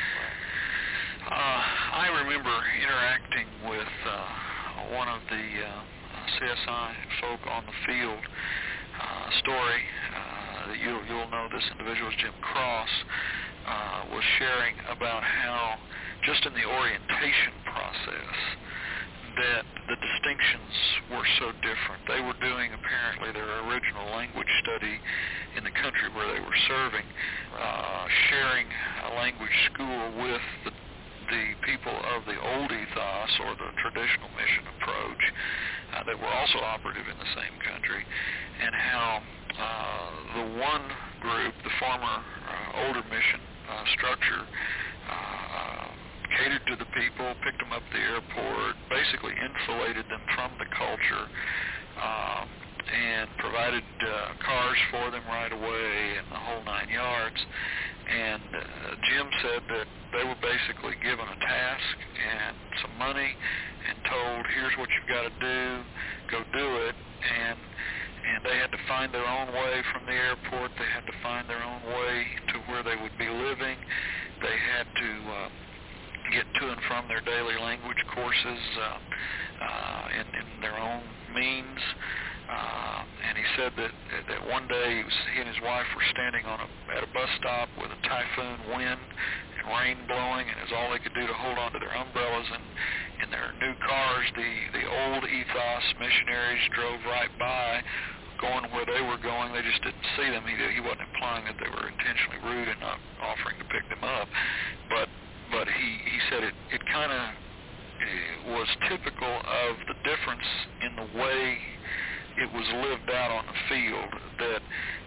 I remember interacting with one of the CSI folk on the field. Story that you'll know this individual is Jim Cross, was sharing about how just in the orientation process that the distinctions were so different. They were doing apparently their original language study in the country where they were serving, sharing a language school with the people of the old ethos or the traditional mission approach that were also operative in the same country, and how the one group, the former older mission structure, catered to the people, picked them up at the airport, basically insulated them from the culture, and provided cars for them right away and the whole 9 yards. And Jim said that they were basically given a task and some money and told, here's what you've got to do, go do it. And they had to find their own way from the airport. They had to find their own way to where they would be living. They had to get to and from their daily language courses in their own means. And he said that one day he and his wife were standing at a bus stop with a typhoon wind and rain blowing, and it was all they could do to hold on to their umbrellas. And in their new cars, the old ethos missionaries drove right by, going where they were going. They just didn't see them. He wasn't implying that they were intentionally rude and not offering to pick them up, but he said it kind of was typical of the difference in the way it was lived out on the field, that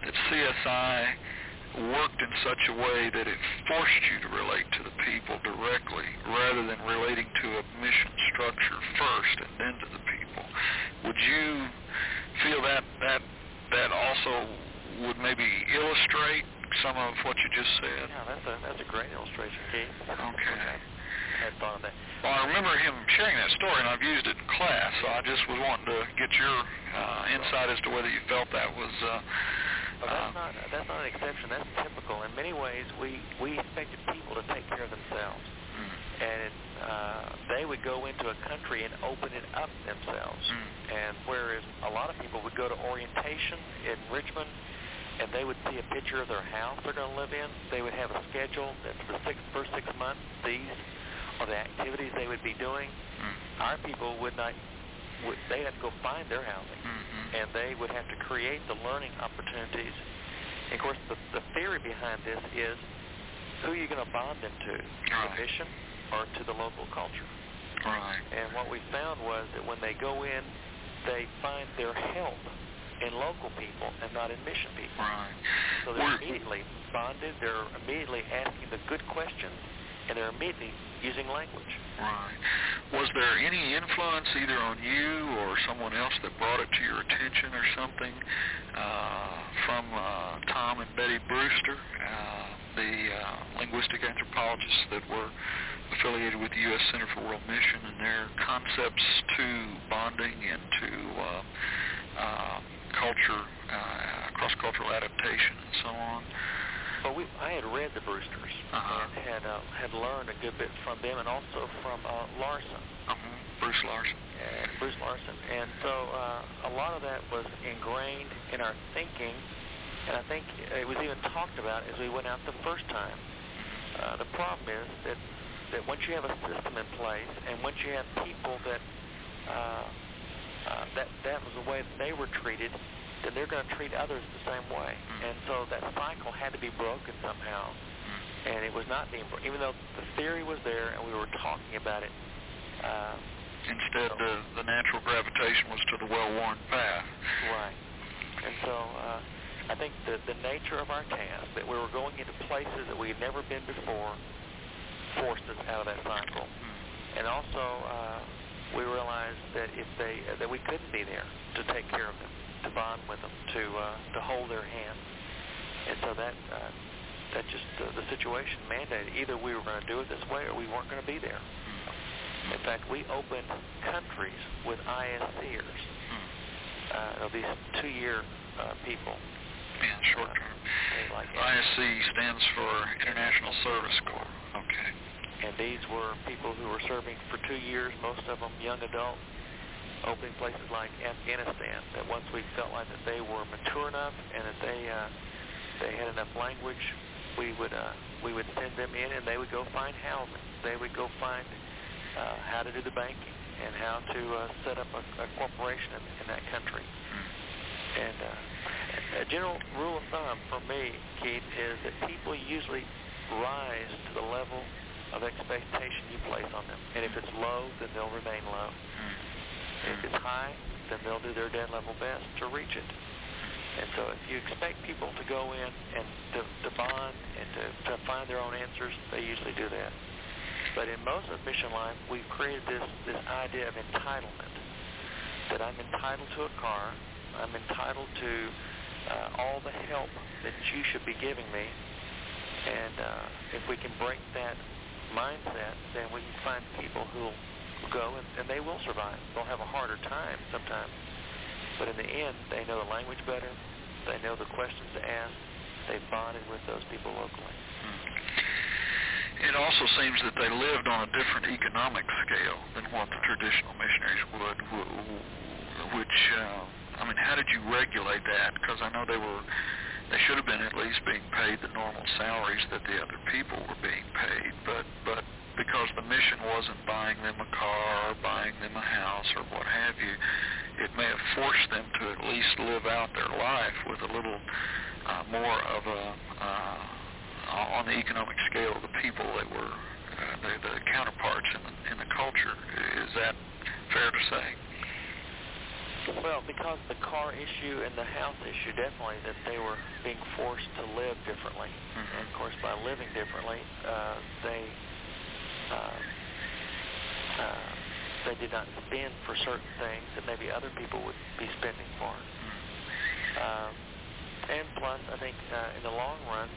CSI worked in such a way that it forced you to relate to the people directly rather than relating to a mission structure first and then to the people. Would you feel that also would maybe illustrate some of what you just said? Yeah, that's a great illustration, Keith. Okay. I hadn't thought of that. Well, I remember him sharing that story, and I've used it in class, so I just was wanting to get your insight as to whether you felt that was... that's not an exception. That's typical. In many ways, we expected people to take care of themselves. And they would go into a country and open it up themselves. And whereas a lot of people would go to orientation in Richmond, and they would see a picture of their house they're going to live in, they would have a schedule that for the first 6 months, these are the activities they would be doing. Our people would not, they had to go find their housing, and they would have to create the learning opportunities. And of course, the theory behind this is, who are you going to bond them to? The mission or to the local culture? Right. And what we found was that when they go in, they find their help in local people and not in mission people. Right. So they're immediately bonded, they're immediately asking the good questions, and they're immediately using language. Right. Was there any influence either on you or someone else that brought it to your attention or something from Tom and Betty Brewster, the linguistic anthropologists that were affiliated with the U.S. Center for World Mission, and their concepts to bonding and to culture, cross-cultural adaptation and so on? Well, I had read the Brewsters and had learned a good bit from them, and also from Larson. Bruce Larson. Bruce Larson. And so a lot of that was ingrained in our thinking, and I think it was even talked about as we went out the first time. The problem is that once you have a system in place, and once you have people that was the way that they were treated, then they're going to treat others the same way. And so that cycle had to be broken somehow. And it was not being broken, even though the theory was there and we were talking about it. Instead, the natural gravitation was to the well-worn path. Right. And so I think the nature of our task, that we were going into places that we had never been before, forced us out of that cycle. And also, we realized that that we couldn't be there to take care of them, to bond with them, to hold their hand. And so that just the situation mandated either we were going to do it this way or we weren't going to be there. In fact, we opened countries with ISCers, these 2-year people. Yeah, short term. Like ISC stands for International Service Corps. Okay. And these were people who were serving for 2 years, most of them young adults, opening places like Afghanistan, that once we felt like that they were mature enough and that they had enough language, we would send them in, and they would go find housing. They would go find how to do the banking and how to set up a corporation in that country. And a general rule of thumb for me, Keith, is that people usually rise to the level of expectation you place on them. And if it's low, then they'll remain low. And if it's high, then they'll do their dead level best to reach it. And so if you expect people to go in and to bond and to find their own answers, they usually do that. But in most of mission life, we've created this idea of entitlement, that I'm entitled to a car, I'm entitled to all the help that you should be giving me. And if we can break that mindset, then we can find people who will go and they will survive. They'll have a harder time sometimes, but in the end, they know the language better, they know the questions to ask, they've bonded with those people locally. It also seems that they lived on a different economic scale than what the traditional missionaries would, which, how did you regulate that? Because I know they should have been at least being paid the normal salaries that the other people were being paid, but because the mission wasn't buying them a car or buying them a house or what have you, it may have forced them to at least live out their life with a little more of on the economic scale of the people that were the counterparts in the culture. Is that fair to say? Well, because the car issue and the house issue, definitely that they were being forced to live differently. And of course, by living differently, they did not spend for certain things that maybe other people would be spending for. And plus, I think in the long run,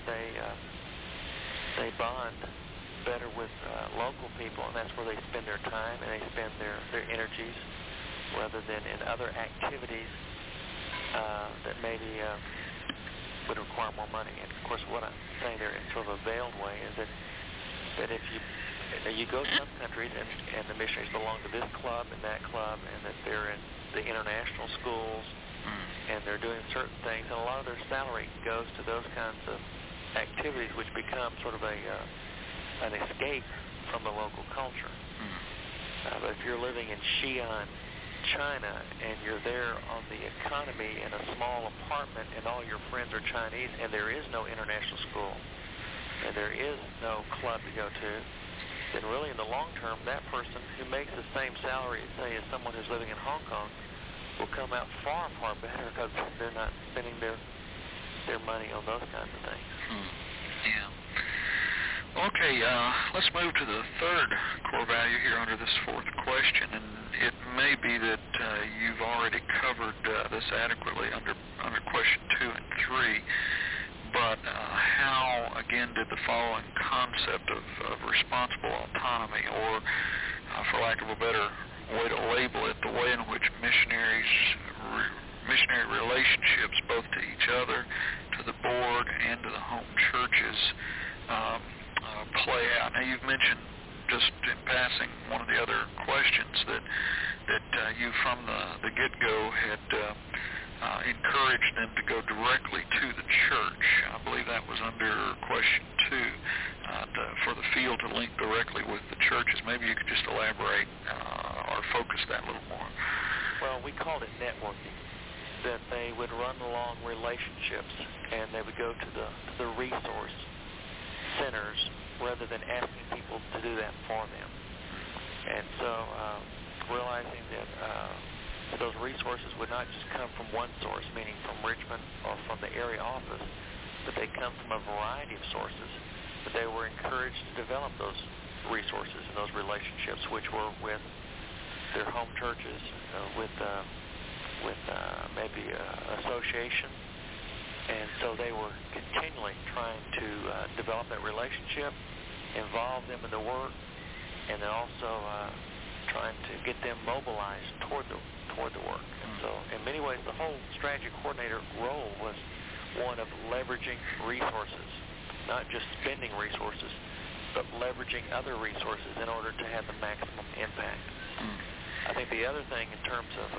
they bond better with local people, and that's where they spend their time and they spend their energies rather than in other activities that maybe would require more money. And of course, what I'm saying there in sort of a veiled way is that if you go to some countries and the missionaries belong to this club and that club, and that they're in the international schools and they're doing certain things, and a lot of their salary goes to those kinds of activities, which become sort of an escape from the local culture. But if you're living in Xi'an, China, and you're there on the economy in a small apartment and all your friends are Chinese and there is no international school and there is no club to go to, then really in the long term, that person who makes the same salary, say, as someone who's living in Hong Kong will come out far, far better because they're not spending their money on those kinds of things. Yeah. Okay, let's move to the third core value here under this fourth question, and it may be that you've already covered this adequately under question 2 and 3, but how, again, did the following concept of responsible autonomy, or for lack of a better way to label it, the way in which missionary relationships both to each other, to the board, and to the home churches play out? Now, you've mentioned just in passing one of the other questions that you from the get-go had encouraged them to go directly to the church. I believe that was under question 2, for the field to link directly with the churches. Maybe you could just elaborate or focus that a little more. Well, we called it networking, that they would run along relationships and they would go to the resource centers rather than asking people to do that for them. And so realizing that those resources would not just come from one source, meaning from Richmond or from the area office, but they come from a variety of sources, that they were encouraged to develop those resources and those relationships, which were with their home churches, with maybe association. And so they were continually trying to develop that relationship, involve them in the work, and then also trying to get them mobilized toward the work. And so in many ways, the whole strategy coordinator role was one of leveraging resources, not just spending resources, but leveraging other resources in order to have the maximum impact. I think the other thing in terms of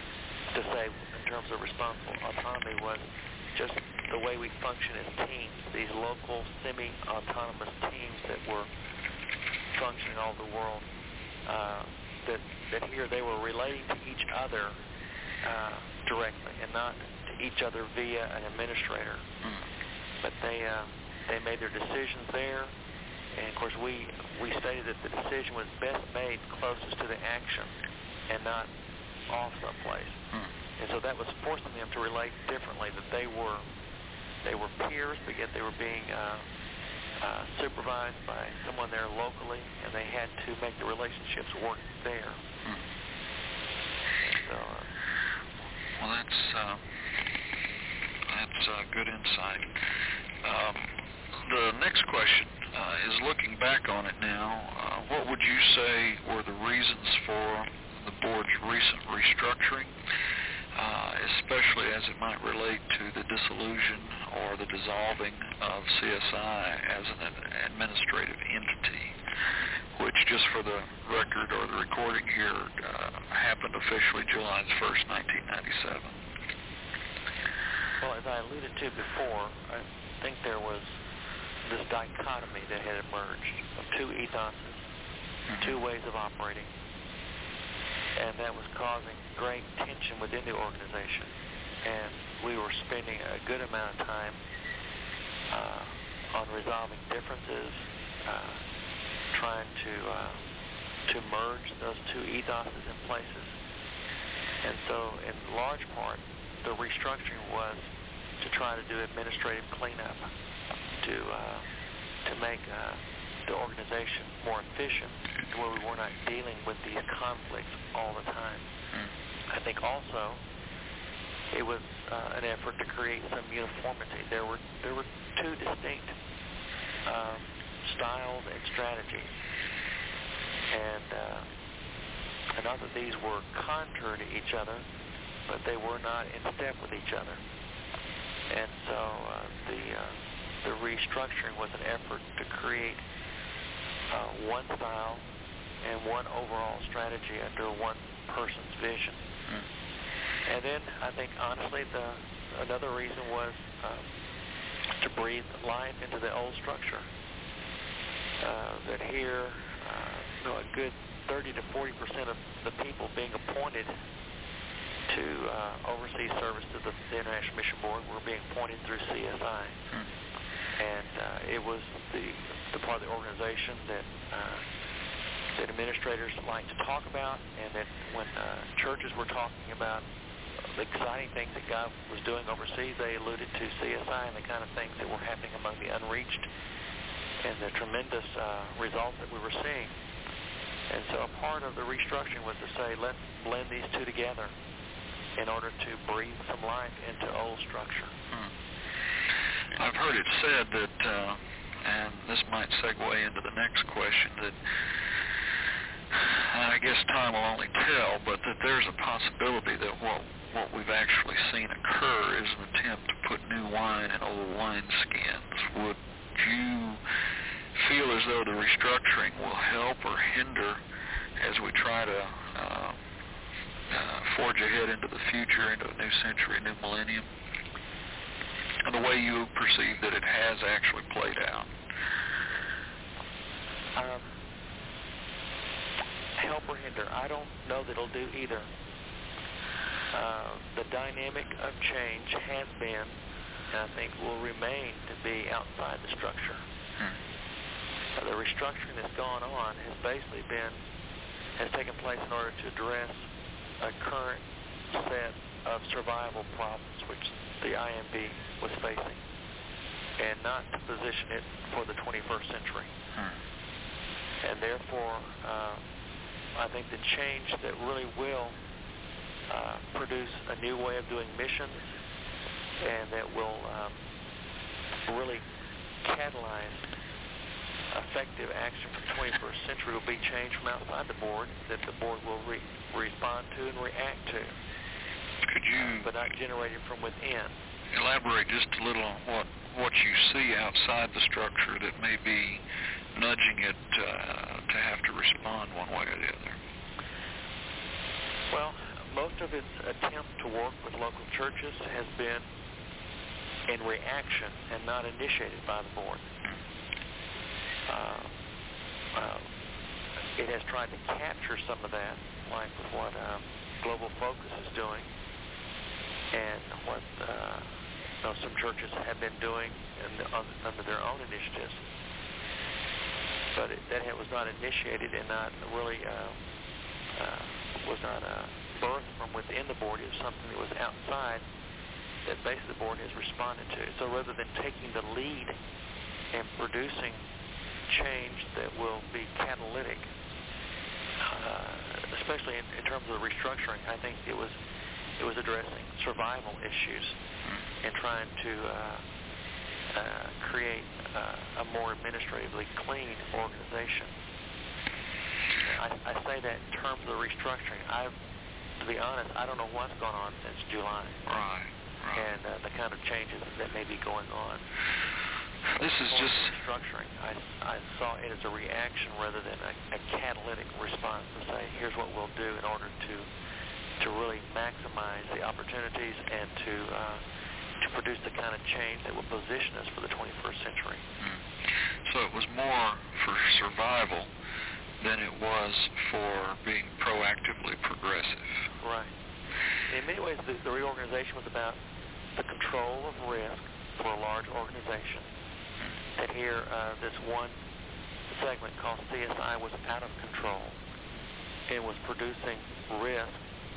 responsible autonomy was just the way we function as teams, these local semi-autonomous teams that were functioning all over the world, that here they were relating to each other directly and not to each other via an administrator. But they made their decisions there, and of course we stated that the decision was best made closest to the action and not off someplace. And so that was forcing them to relate differently, that they were peers, but yet they were being supervised by someone there locally, and they had to make the relationships work there. So, well, that's good insight. The next question is looking back on it now. What would you say were the reasons for the board's recent restructuring, especially as it might relate to the dissolution or the dissolving of CSI as an administrative entity, which, just for the record or the recording here, happened officially July 1st, 1997. Well, as I alluded to before, I think there was this dichotomy that had emerged of two ethoses, two ways of operating, and that was causing great tension within the organization. And we were spending a good amount of time on resolving differences, trying to merge those two ethoses in places. And so in large part, the restructuring was to try to do administrative cleanup, to make the organization more efficient, to where we were not dealing with these conflicts all the time. I think also it was an effort to create some uniformity. There were two distinct styles and strategies, and not that these were contrary to each other, but they were not in step with each other. And so the restructuring was an effort to create one style and one overall strategy under one person's vision. And then I think, honestly, another reason was to breathe life into the old structure. That here, a good 30 to 40% of the people being appointed to oversee service to the International Mission Board were being appointed through CSI. And it was the part of the organization that administrators like to talk about, and that when churches were talking about the exciting things that God was doing overseas, they alluded to CSI and the kind of things that were happening among the unreached and the tremendous results that we were seeing. And so a part of the restructuring was to say, let's blend these two together in order to breathe some life into old structure. I've heard it said that, and this might segue into the next question, that I guess time will only tell, but that there's a possibility that what we've actually seen occur is an attempt to put new wine in old wineskins. Would you feel as though the restructuring will help or hinder as we try to forge ahead into the future, into a new century, new millennium? And the way you perceive that it has actually played out? Help or hinder? I don't know that it'll do either. The dynamic of change has been, and I think will remain to be, outside the structure. The restructuring that's gone on has taken place in order to address a current set of survival problems which the IMB was facing, and not to position it for the 21st century. And therefore, I think the change that really will produce a new way of doing missions, and that will really catalyze effective action for the 21st century, will be change from outside the board that the board will respond to and react to. Could you, but not generated from within, elaborate just a little on what you see outside the structure that may be nudging it to have to respond one way or the other? Well, most of its attempt to work with local churches has been in reaction and not initiated by the board. It has tried to capture some of that, like with what Global Focus is doing, and what some churches have been doing under their own initiatives. But that was not initiated and not really was not birthed from within the board. It was something that was outside that basically the board has responded to. So rather than taking the lead and producing change that will be catalytic, especially in terms of the restructuring, I think it was addressing survival issues and trying to create a more administratively clean organization. I say that in terms of the restructuring. To be honest, I don't know what's gone on since July. Right. And the kind of changes that may be going on. This is just restructuring. I saw it as a reaction rather than a catalytic response to say, here's what we'll do in order to really maximize the opportunities and to produce the kind of change that will position us for the 21st century. So it was more for survival than it was for being proactively progressive. Right. In many ways, the reorganization was about the control of risk for a large organization. And here, this one segment called CSI was out of control. It was producing risk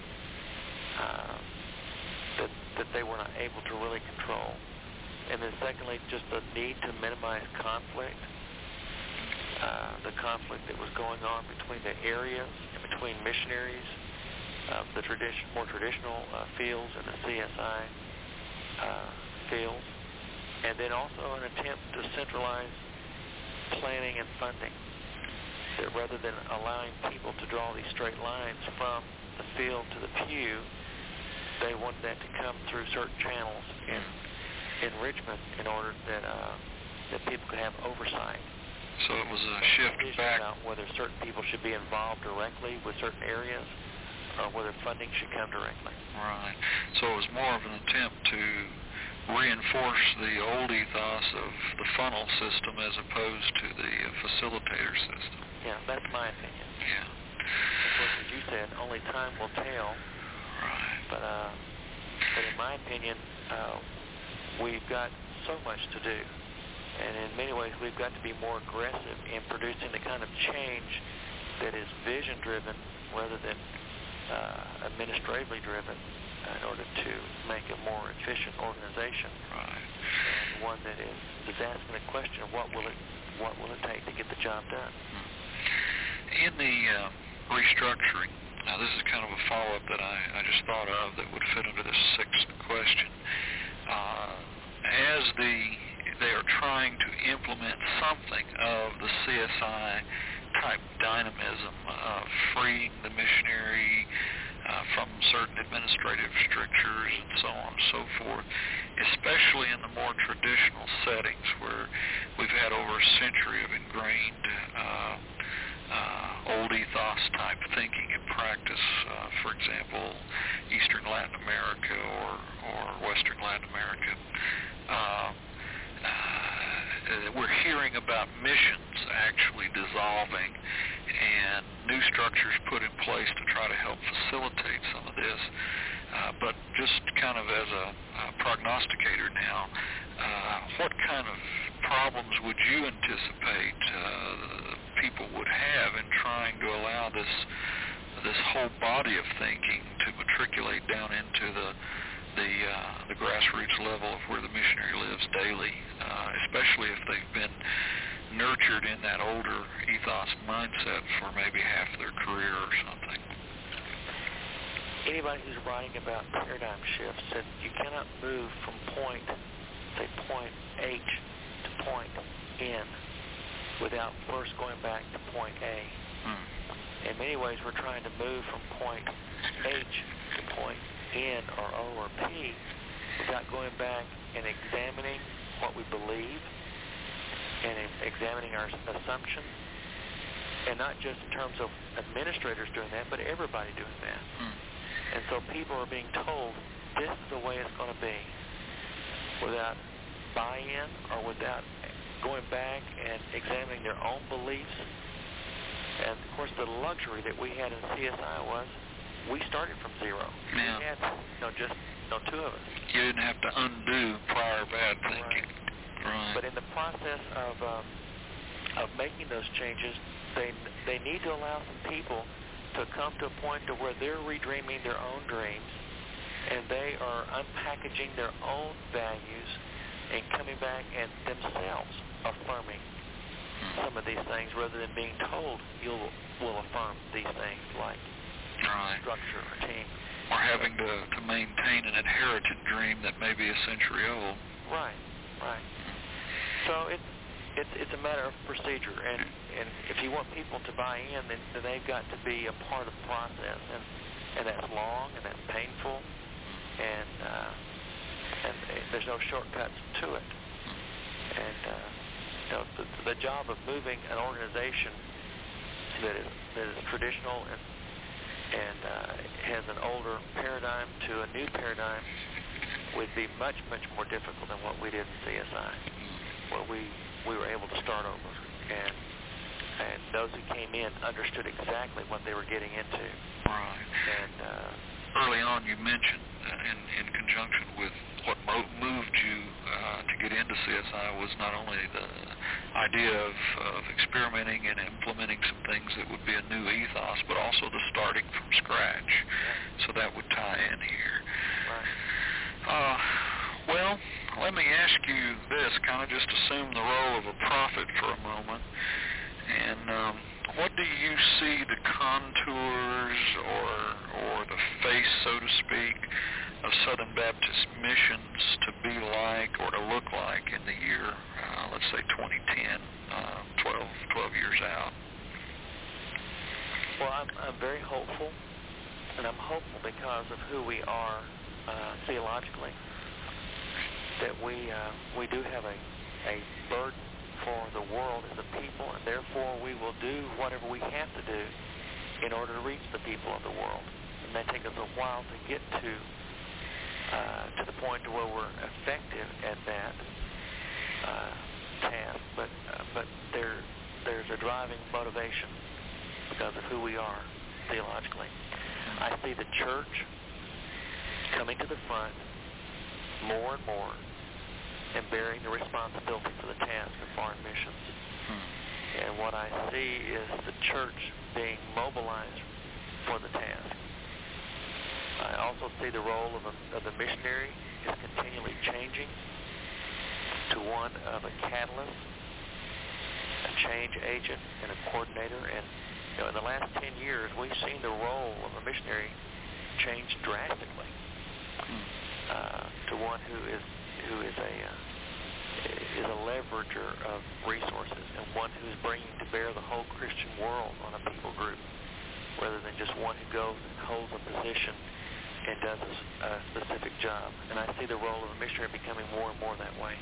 that they were not able to really control. And then secondly, just the need to minimize conflict the conflict that was going on between the areas and between missionaries of the more traditional fields and the CSI fields, and then also an attempt to centralize planning and funding, that rather than allowing people to draw these straight lines from the field to the pew, they wanted that to come through certain channels in Richmond in order that people could have oversight. So it was a shift back about whether certain people should be involved directly with certain areas or whether funding should come directly. Right. So it was more of an attempt to reinforce the old ethos of the funnel system as opposed to the facilitator system. Yeah, that's my opinion. Yeah. Of course, as you said, only time will tell. Right. But in my opinion, we've got so much to do. And in many ways, we've got to be more aggressive in producing the kind of change that is vision-driven rather than administratively driven in order to make a more efficient organization. Right. And one that is asking the question of what will it take to get the job done. In the restructuring, now this is kind of a follow-up that I just thought of that would fit into this sixth question. As they are trying to implement something of the CSI type dynamism of freeing the missionary from certain administrative strictures and so on and so forth, especially in the more traditional settings where we've had over a century of ingrained old ethos type thinking and practice, for example, Eastern Latin America or Western Latin America. We're hearing about missions actually dissolving and new structures put in place to try to help facilitate some of this. But just kind of as a prognosticator now, what kind of problems would you anticipate people would have in trying to allow this whole body of thinking to matriculate down into the grassroots level of where the missionary lives daily, especially if they've been nurtured in that older ethos mindset for maybe half their career or something? Anybody who's writing about paradigm shifts said you cannot move from point H to point N without first going back to point A. In many ways, we're trying to move from point H to point N or O or P without going back and examining what we believe and examining our assumptions, and not just in terms of administrators doing that, but everybody doing that. And so people are being told this is the way it's going to be without buy-in or without going back and examining their own beliefs. And, of course, the luxury that we had in CSI was we started from zero. Yeah. We had just two of us. You didn't have to undo prior bad thinking. Right. But in the process of making those changes, they need to allow some people to come to a point to where they're redreaming their own dreams and they are unpackaging their own values and coming back and themselves affirming some of these things rather than being told will affirm these things like structure or team. Or having to maintain an inherited dream that may be a century old. Right. So it's a matter of procedure, and if you want people to buy in, then they've got to be a part of the process, and that's long and that's painful, and there's no shortcuts to it. And the job of moving an organization that is traditional and has an older paradigm to a new paradigm would be much, much more difficult than what we did in CSI, where we were able to start over, and those who came in understood exactly what they were getting into. Right. And early on, you mentioned in conjunction with what moved you to get into CSI was not only the idea of experimenting and implementing some things that would be a new ethos, but also the starting from scratch. So that would tie in here. Right. Well, let me ask you this, kind of just assume the role of a prophet for a moment, And what do you see the contours or the face, so to speak, of Southern Baptist missions to be like or to look like in the year, let's say 2010, 12 years out? Well, I'm very hopeful, and I'm hopeful because of who we are theologically, that we do have a burden for the world as a people, and therefore we will do whatever we have to do in order to reach the people of the world. It may take us a while to get to the point to where we're effective at that task, but there's a driving motivation because of who we are theologically. I see the church coming to the front more and more and bearing the responsibility for the task of foreign missions. And what I see is the church being mobilized for the task. I also see the role of the missionary is continually changing to one of a catalyst, a change agent, and a coordinator. And in the last 10 years, we've seen the role of a missionary change drastically to one who is a leverager of resources and one who's bringing to bear the whole Christian world on a people group, rather than just one who goes and holds a position and does a specific job. And I see the role of a missionary becoming more and more that way.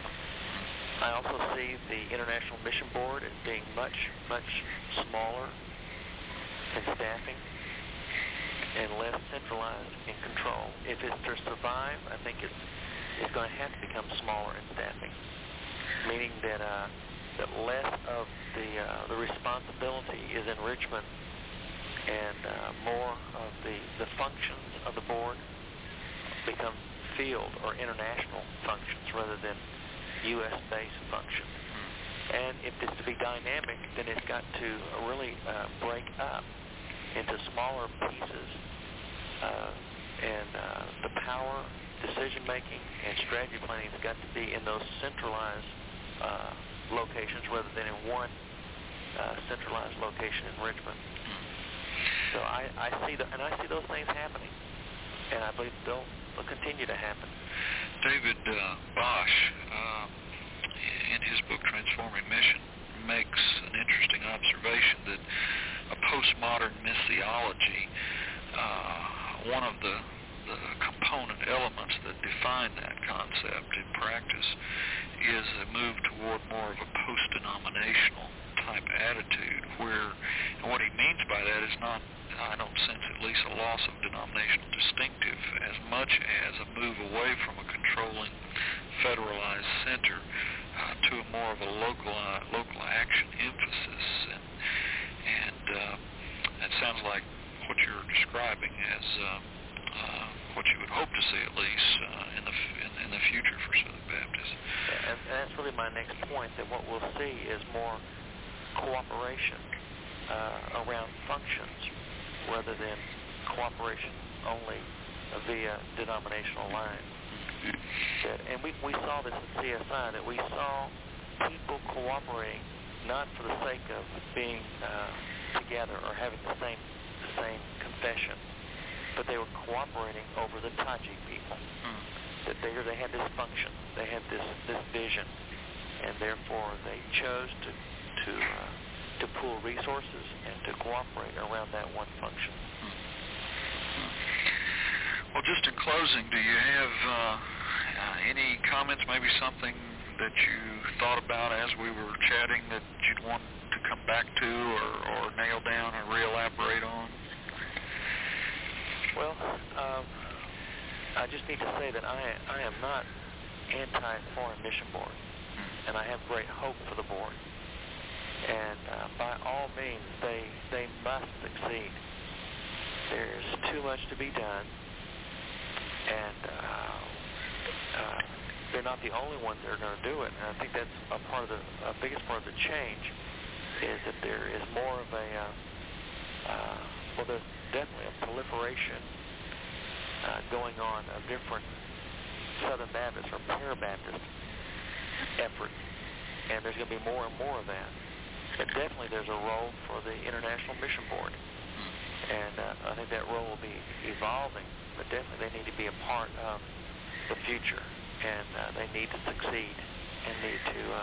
I also see the International Mission Board as being much, much smaller in staffing and less centralized in control. If it's to survive, I think it's going to have to become smaller in staffing, meaning that less of the responsibility is enrichment and more of the functions of the board become field or international functions rather than U.S.-based functions. And if it's to be dynamic, then it's got to really break up into smaller pieces, and the power, decision-making, and strategy planning has got to be in those centralized locations rather than in one centralized location in Richmond. So I see those things happening, and I believe they'll continue to happen. David Bosch, in his book Transforming Mission, makes an interesting observation that a postmodern missiology, one of the component elements that define that concept in practice is a move toward more of a post-denominational type attitude where, and what he means by that is not, I don't sense at least, a loss of denominational distinctive as much as a move away from a controlling federalized center to a more of a local action emphasis. And that sounds like what you're describing as what you would hope to see, at least in the future for Southern Baptist. And that's really my next point, that what we'll see is more cooperation around functions rather than cooperation only via denominational lines. And we saw this in CSI, that we saw people cooperating not for the sake of being together or having the same confession, but they were cooperating over the Tajik people. That they had this function, they had this vision, and therefore they chose to pool resources and to cooperate around that one function. Well, just in closing, do you have any comments, maybe something that you thought about as we were chatting that you'd want to come back to or nail down or re-elaborate on? Well, I just need to say that I am not anti-Foreign Mission Board, and I have great hope for the board. And by all means, they must succeed. There's too much to be done, and they're not the only ones that are going to do it. And I think that's a biggest part of the change is that there is more of a there's definitely a proliferation going on of different Southern Baptist or Parabaptist efforts, and there's going to be more and more of that. But definitely there's a role for the International Mission Board. And I think that role will be evolving, but definitely they need to be a part of the future, and they need to succeed and need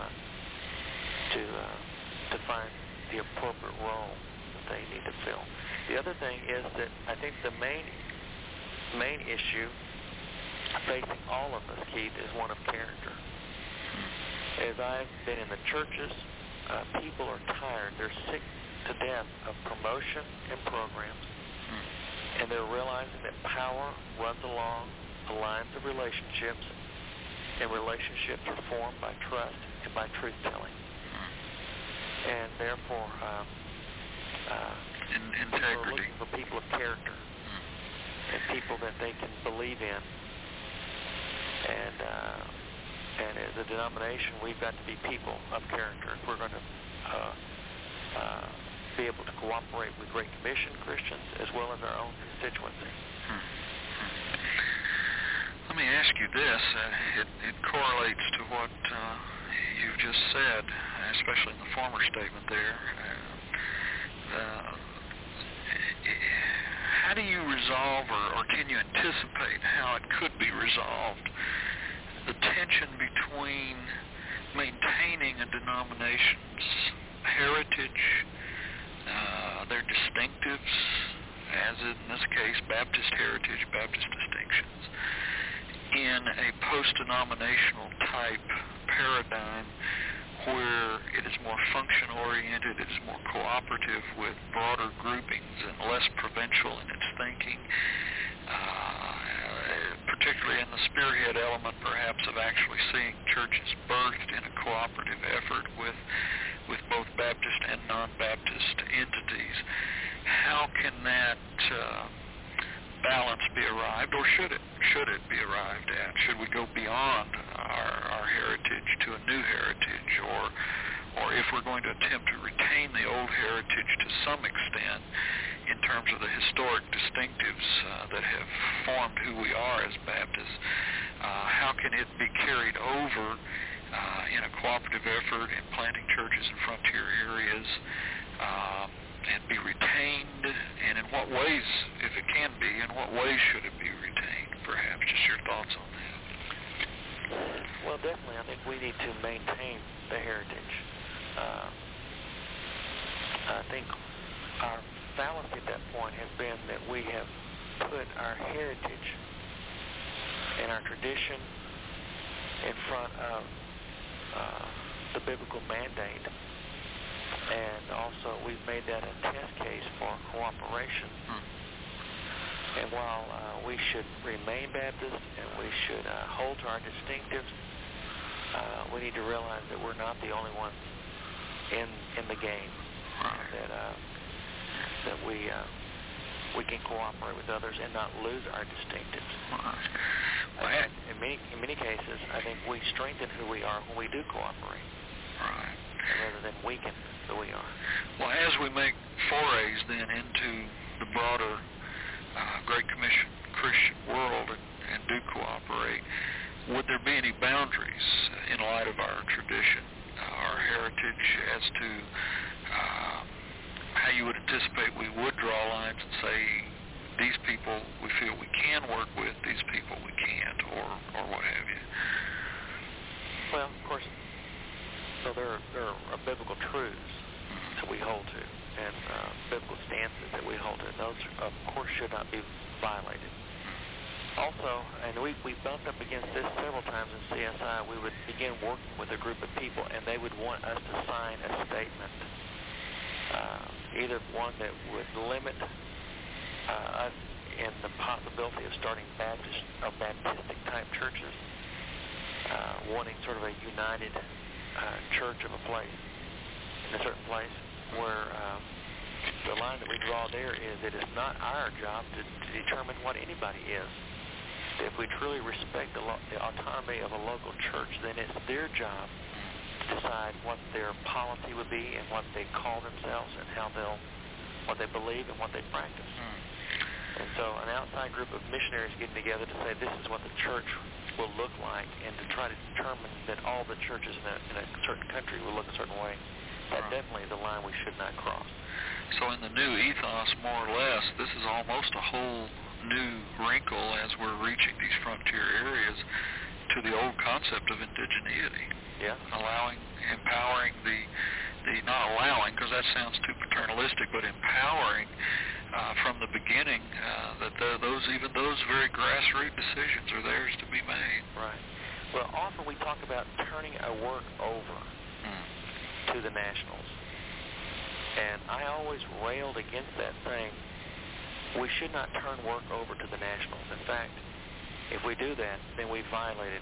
to find the appropriate role that they need to fill. The other thing is that I think the main issue facing all of us, Keith, is one of character. As I've been in the churches, people are tired. They're sick to death of promotion and programs, and they're realizing that power runs along the lines of relationships, and relationships are formed by trust and by truth-telling. And therefore, people are looking for people of character and people that they can believe in. And as a denomination, we've got to be people of character if we're going to be able to cooperate with Great Commission Christians as well as our own constituency. Let me ask you this. It correlates to what you've just said, especially in the former statement there. How do you resolve, or can you anticipate how it could be resolved, the tension between maintaining a denomination's heritage, their distinctives, as in this case Baptist heritage, Baptist distinctions, in a post-denominational type paradigm where it is more function-oriented, it is more cooperative with broader groupings and less provincial in its thinking, particularly in the spearhead element perhaps of actually seeing churches birthed in a cooperative effort with both Baptist and non-Baptist entities. How can that balance be arrived, or should it be arrived at? Should we go beyond our heritage to a new heritage, or if we're going to attempt to retain the old heritage to some extent in terms of the historic distinctives that have formed who we are as Baptists, how can it be carried over in a cooperative effort in planting churches in frontier areas and be retained, and in what ways, if it can be, in what ways should it be retained, perhaps? Just your thoughts on that. Well, definitely, I think we need to maintain the heritage. I think our fallacy at that point has been that we have put our heritage and our tradition in front of the biblical mandate. And also, we've made that a test case for cooperation. And while we should remain Baptist and we should hold to our distinctives, we need to realize that we're not the only ones in the game. That we can cooperate with others and not lose our distinctives. In many cases, I think we strengthen who we are when we do cooperate. Right. Rather than weaken who we are. Well, as we make forays then into the broader Great Commission Christian world and do cooperate, would there be any boundaries in light of our tradition, our heritage, as to how you would anticipate we would draw lines and say, these people we feel we can work with, these people we can't, or what have you? Well, of course, so there are biblical truths that we hold to, and biblical stances that we hold to, and those, of course, should not be violated. Also, and we bumped up against this several times in CSI, we would begin working with a group of people, and they would want us to sign a statement, either one that would limit us in the possibility of starting Baptist or Baptistic-type churches, wanting sort of a united church of a place, in a certain place, where the line that we draw there is it is not our job to determine what anybody is. If we truly respect the autonomy of a local church, then it's their job to decide what their policy would be and what they call themselves and what they believe and what they practice. And so an outside group of missionaries getting together to say this is what the church will look like, and to try to determine that all the churches in a certain country will look a certain way, That definitely is a line we should not cross. So in the new ethos, more or less, this is almost a whole new wrinkle as we're reaching these frontier areas to the old concept of indigeneity. Yeah. Empowering not allowing, because that sounds too paternalistic, but empowering from the beginning that those very grassroots decisions are theirs to be made. Right. Well, often we talk about turning a work over to the nationals. And I always railed against that, saying we should not turn work over to the nationals. In fact, if we do that, then we violated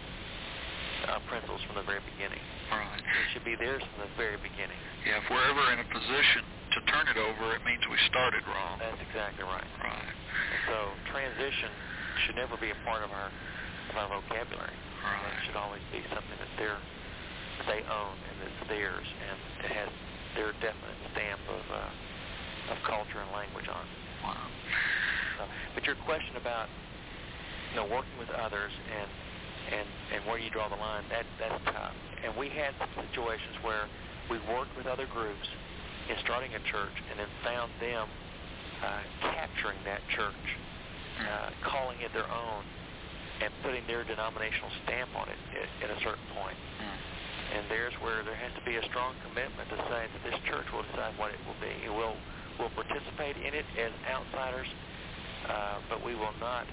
our principles from the very beginning. Right. It should be theirs from the very beginning. Yeah, if we're ever in a position to turn it over, it means we started wrong. That's exactly right. Right. And so transition should never be a part of our vocabulary. Right. It should always be something that they own and it's theirs, and it has their definite stamp of culture and language on it. Wow. But your question about working with others and where you draw the line, that's tough. And we had some situations where we worked with other groups in starting a church and then found them capturing that church, calling it their own, and putting their denominational stamp on it at a certain point. And there's where there has to be a strong commitment to say that this church will decide what it will be. We'll participate in it as outsiders, but we will not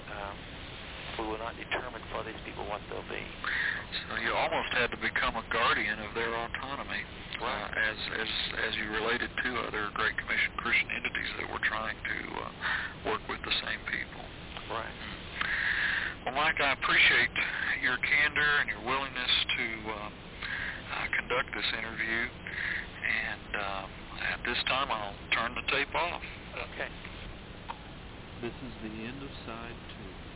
determine for these people what they'll be. So you almost had to become a guardian of their autonomy, right. as you related to other Great Commission Christian entities that were trying to work with the same people. Right. Well, Mike, I appreciate your candor and your willingness to conduct this interview, and at this time I'll turn the tape off. Okay. This is the end of side 2.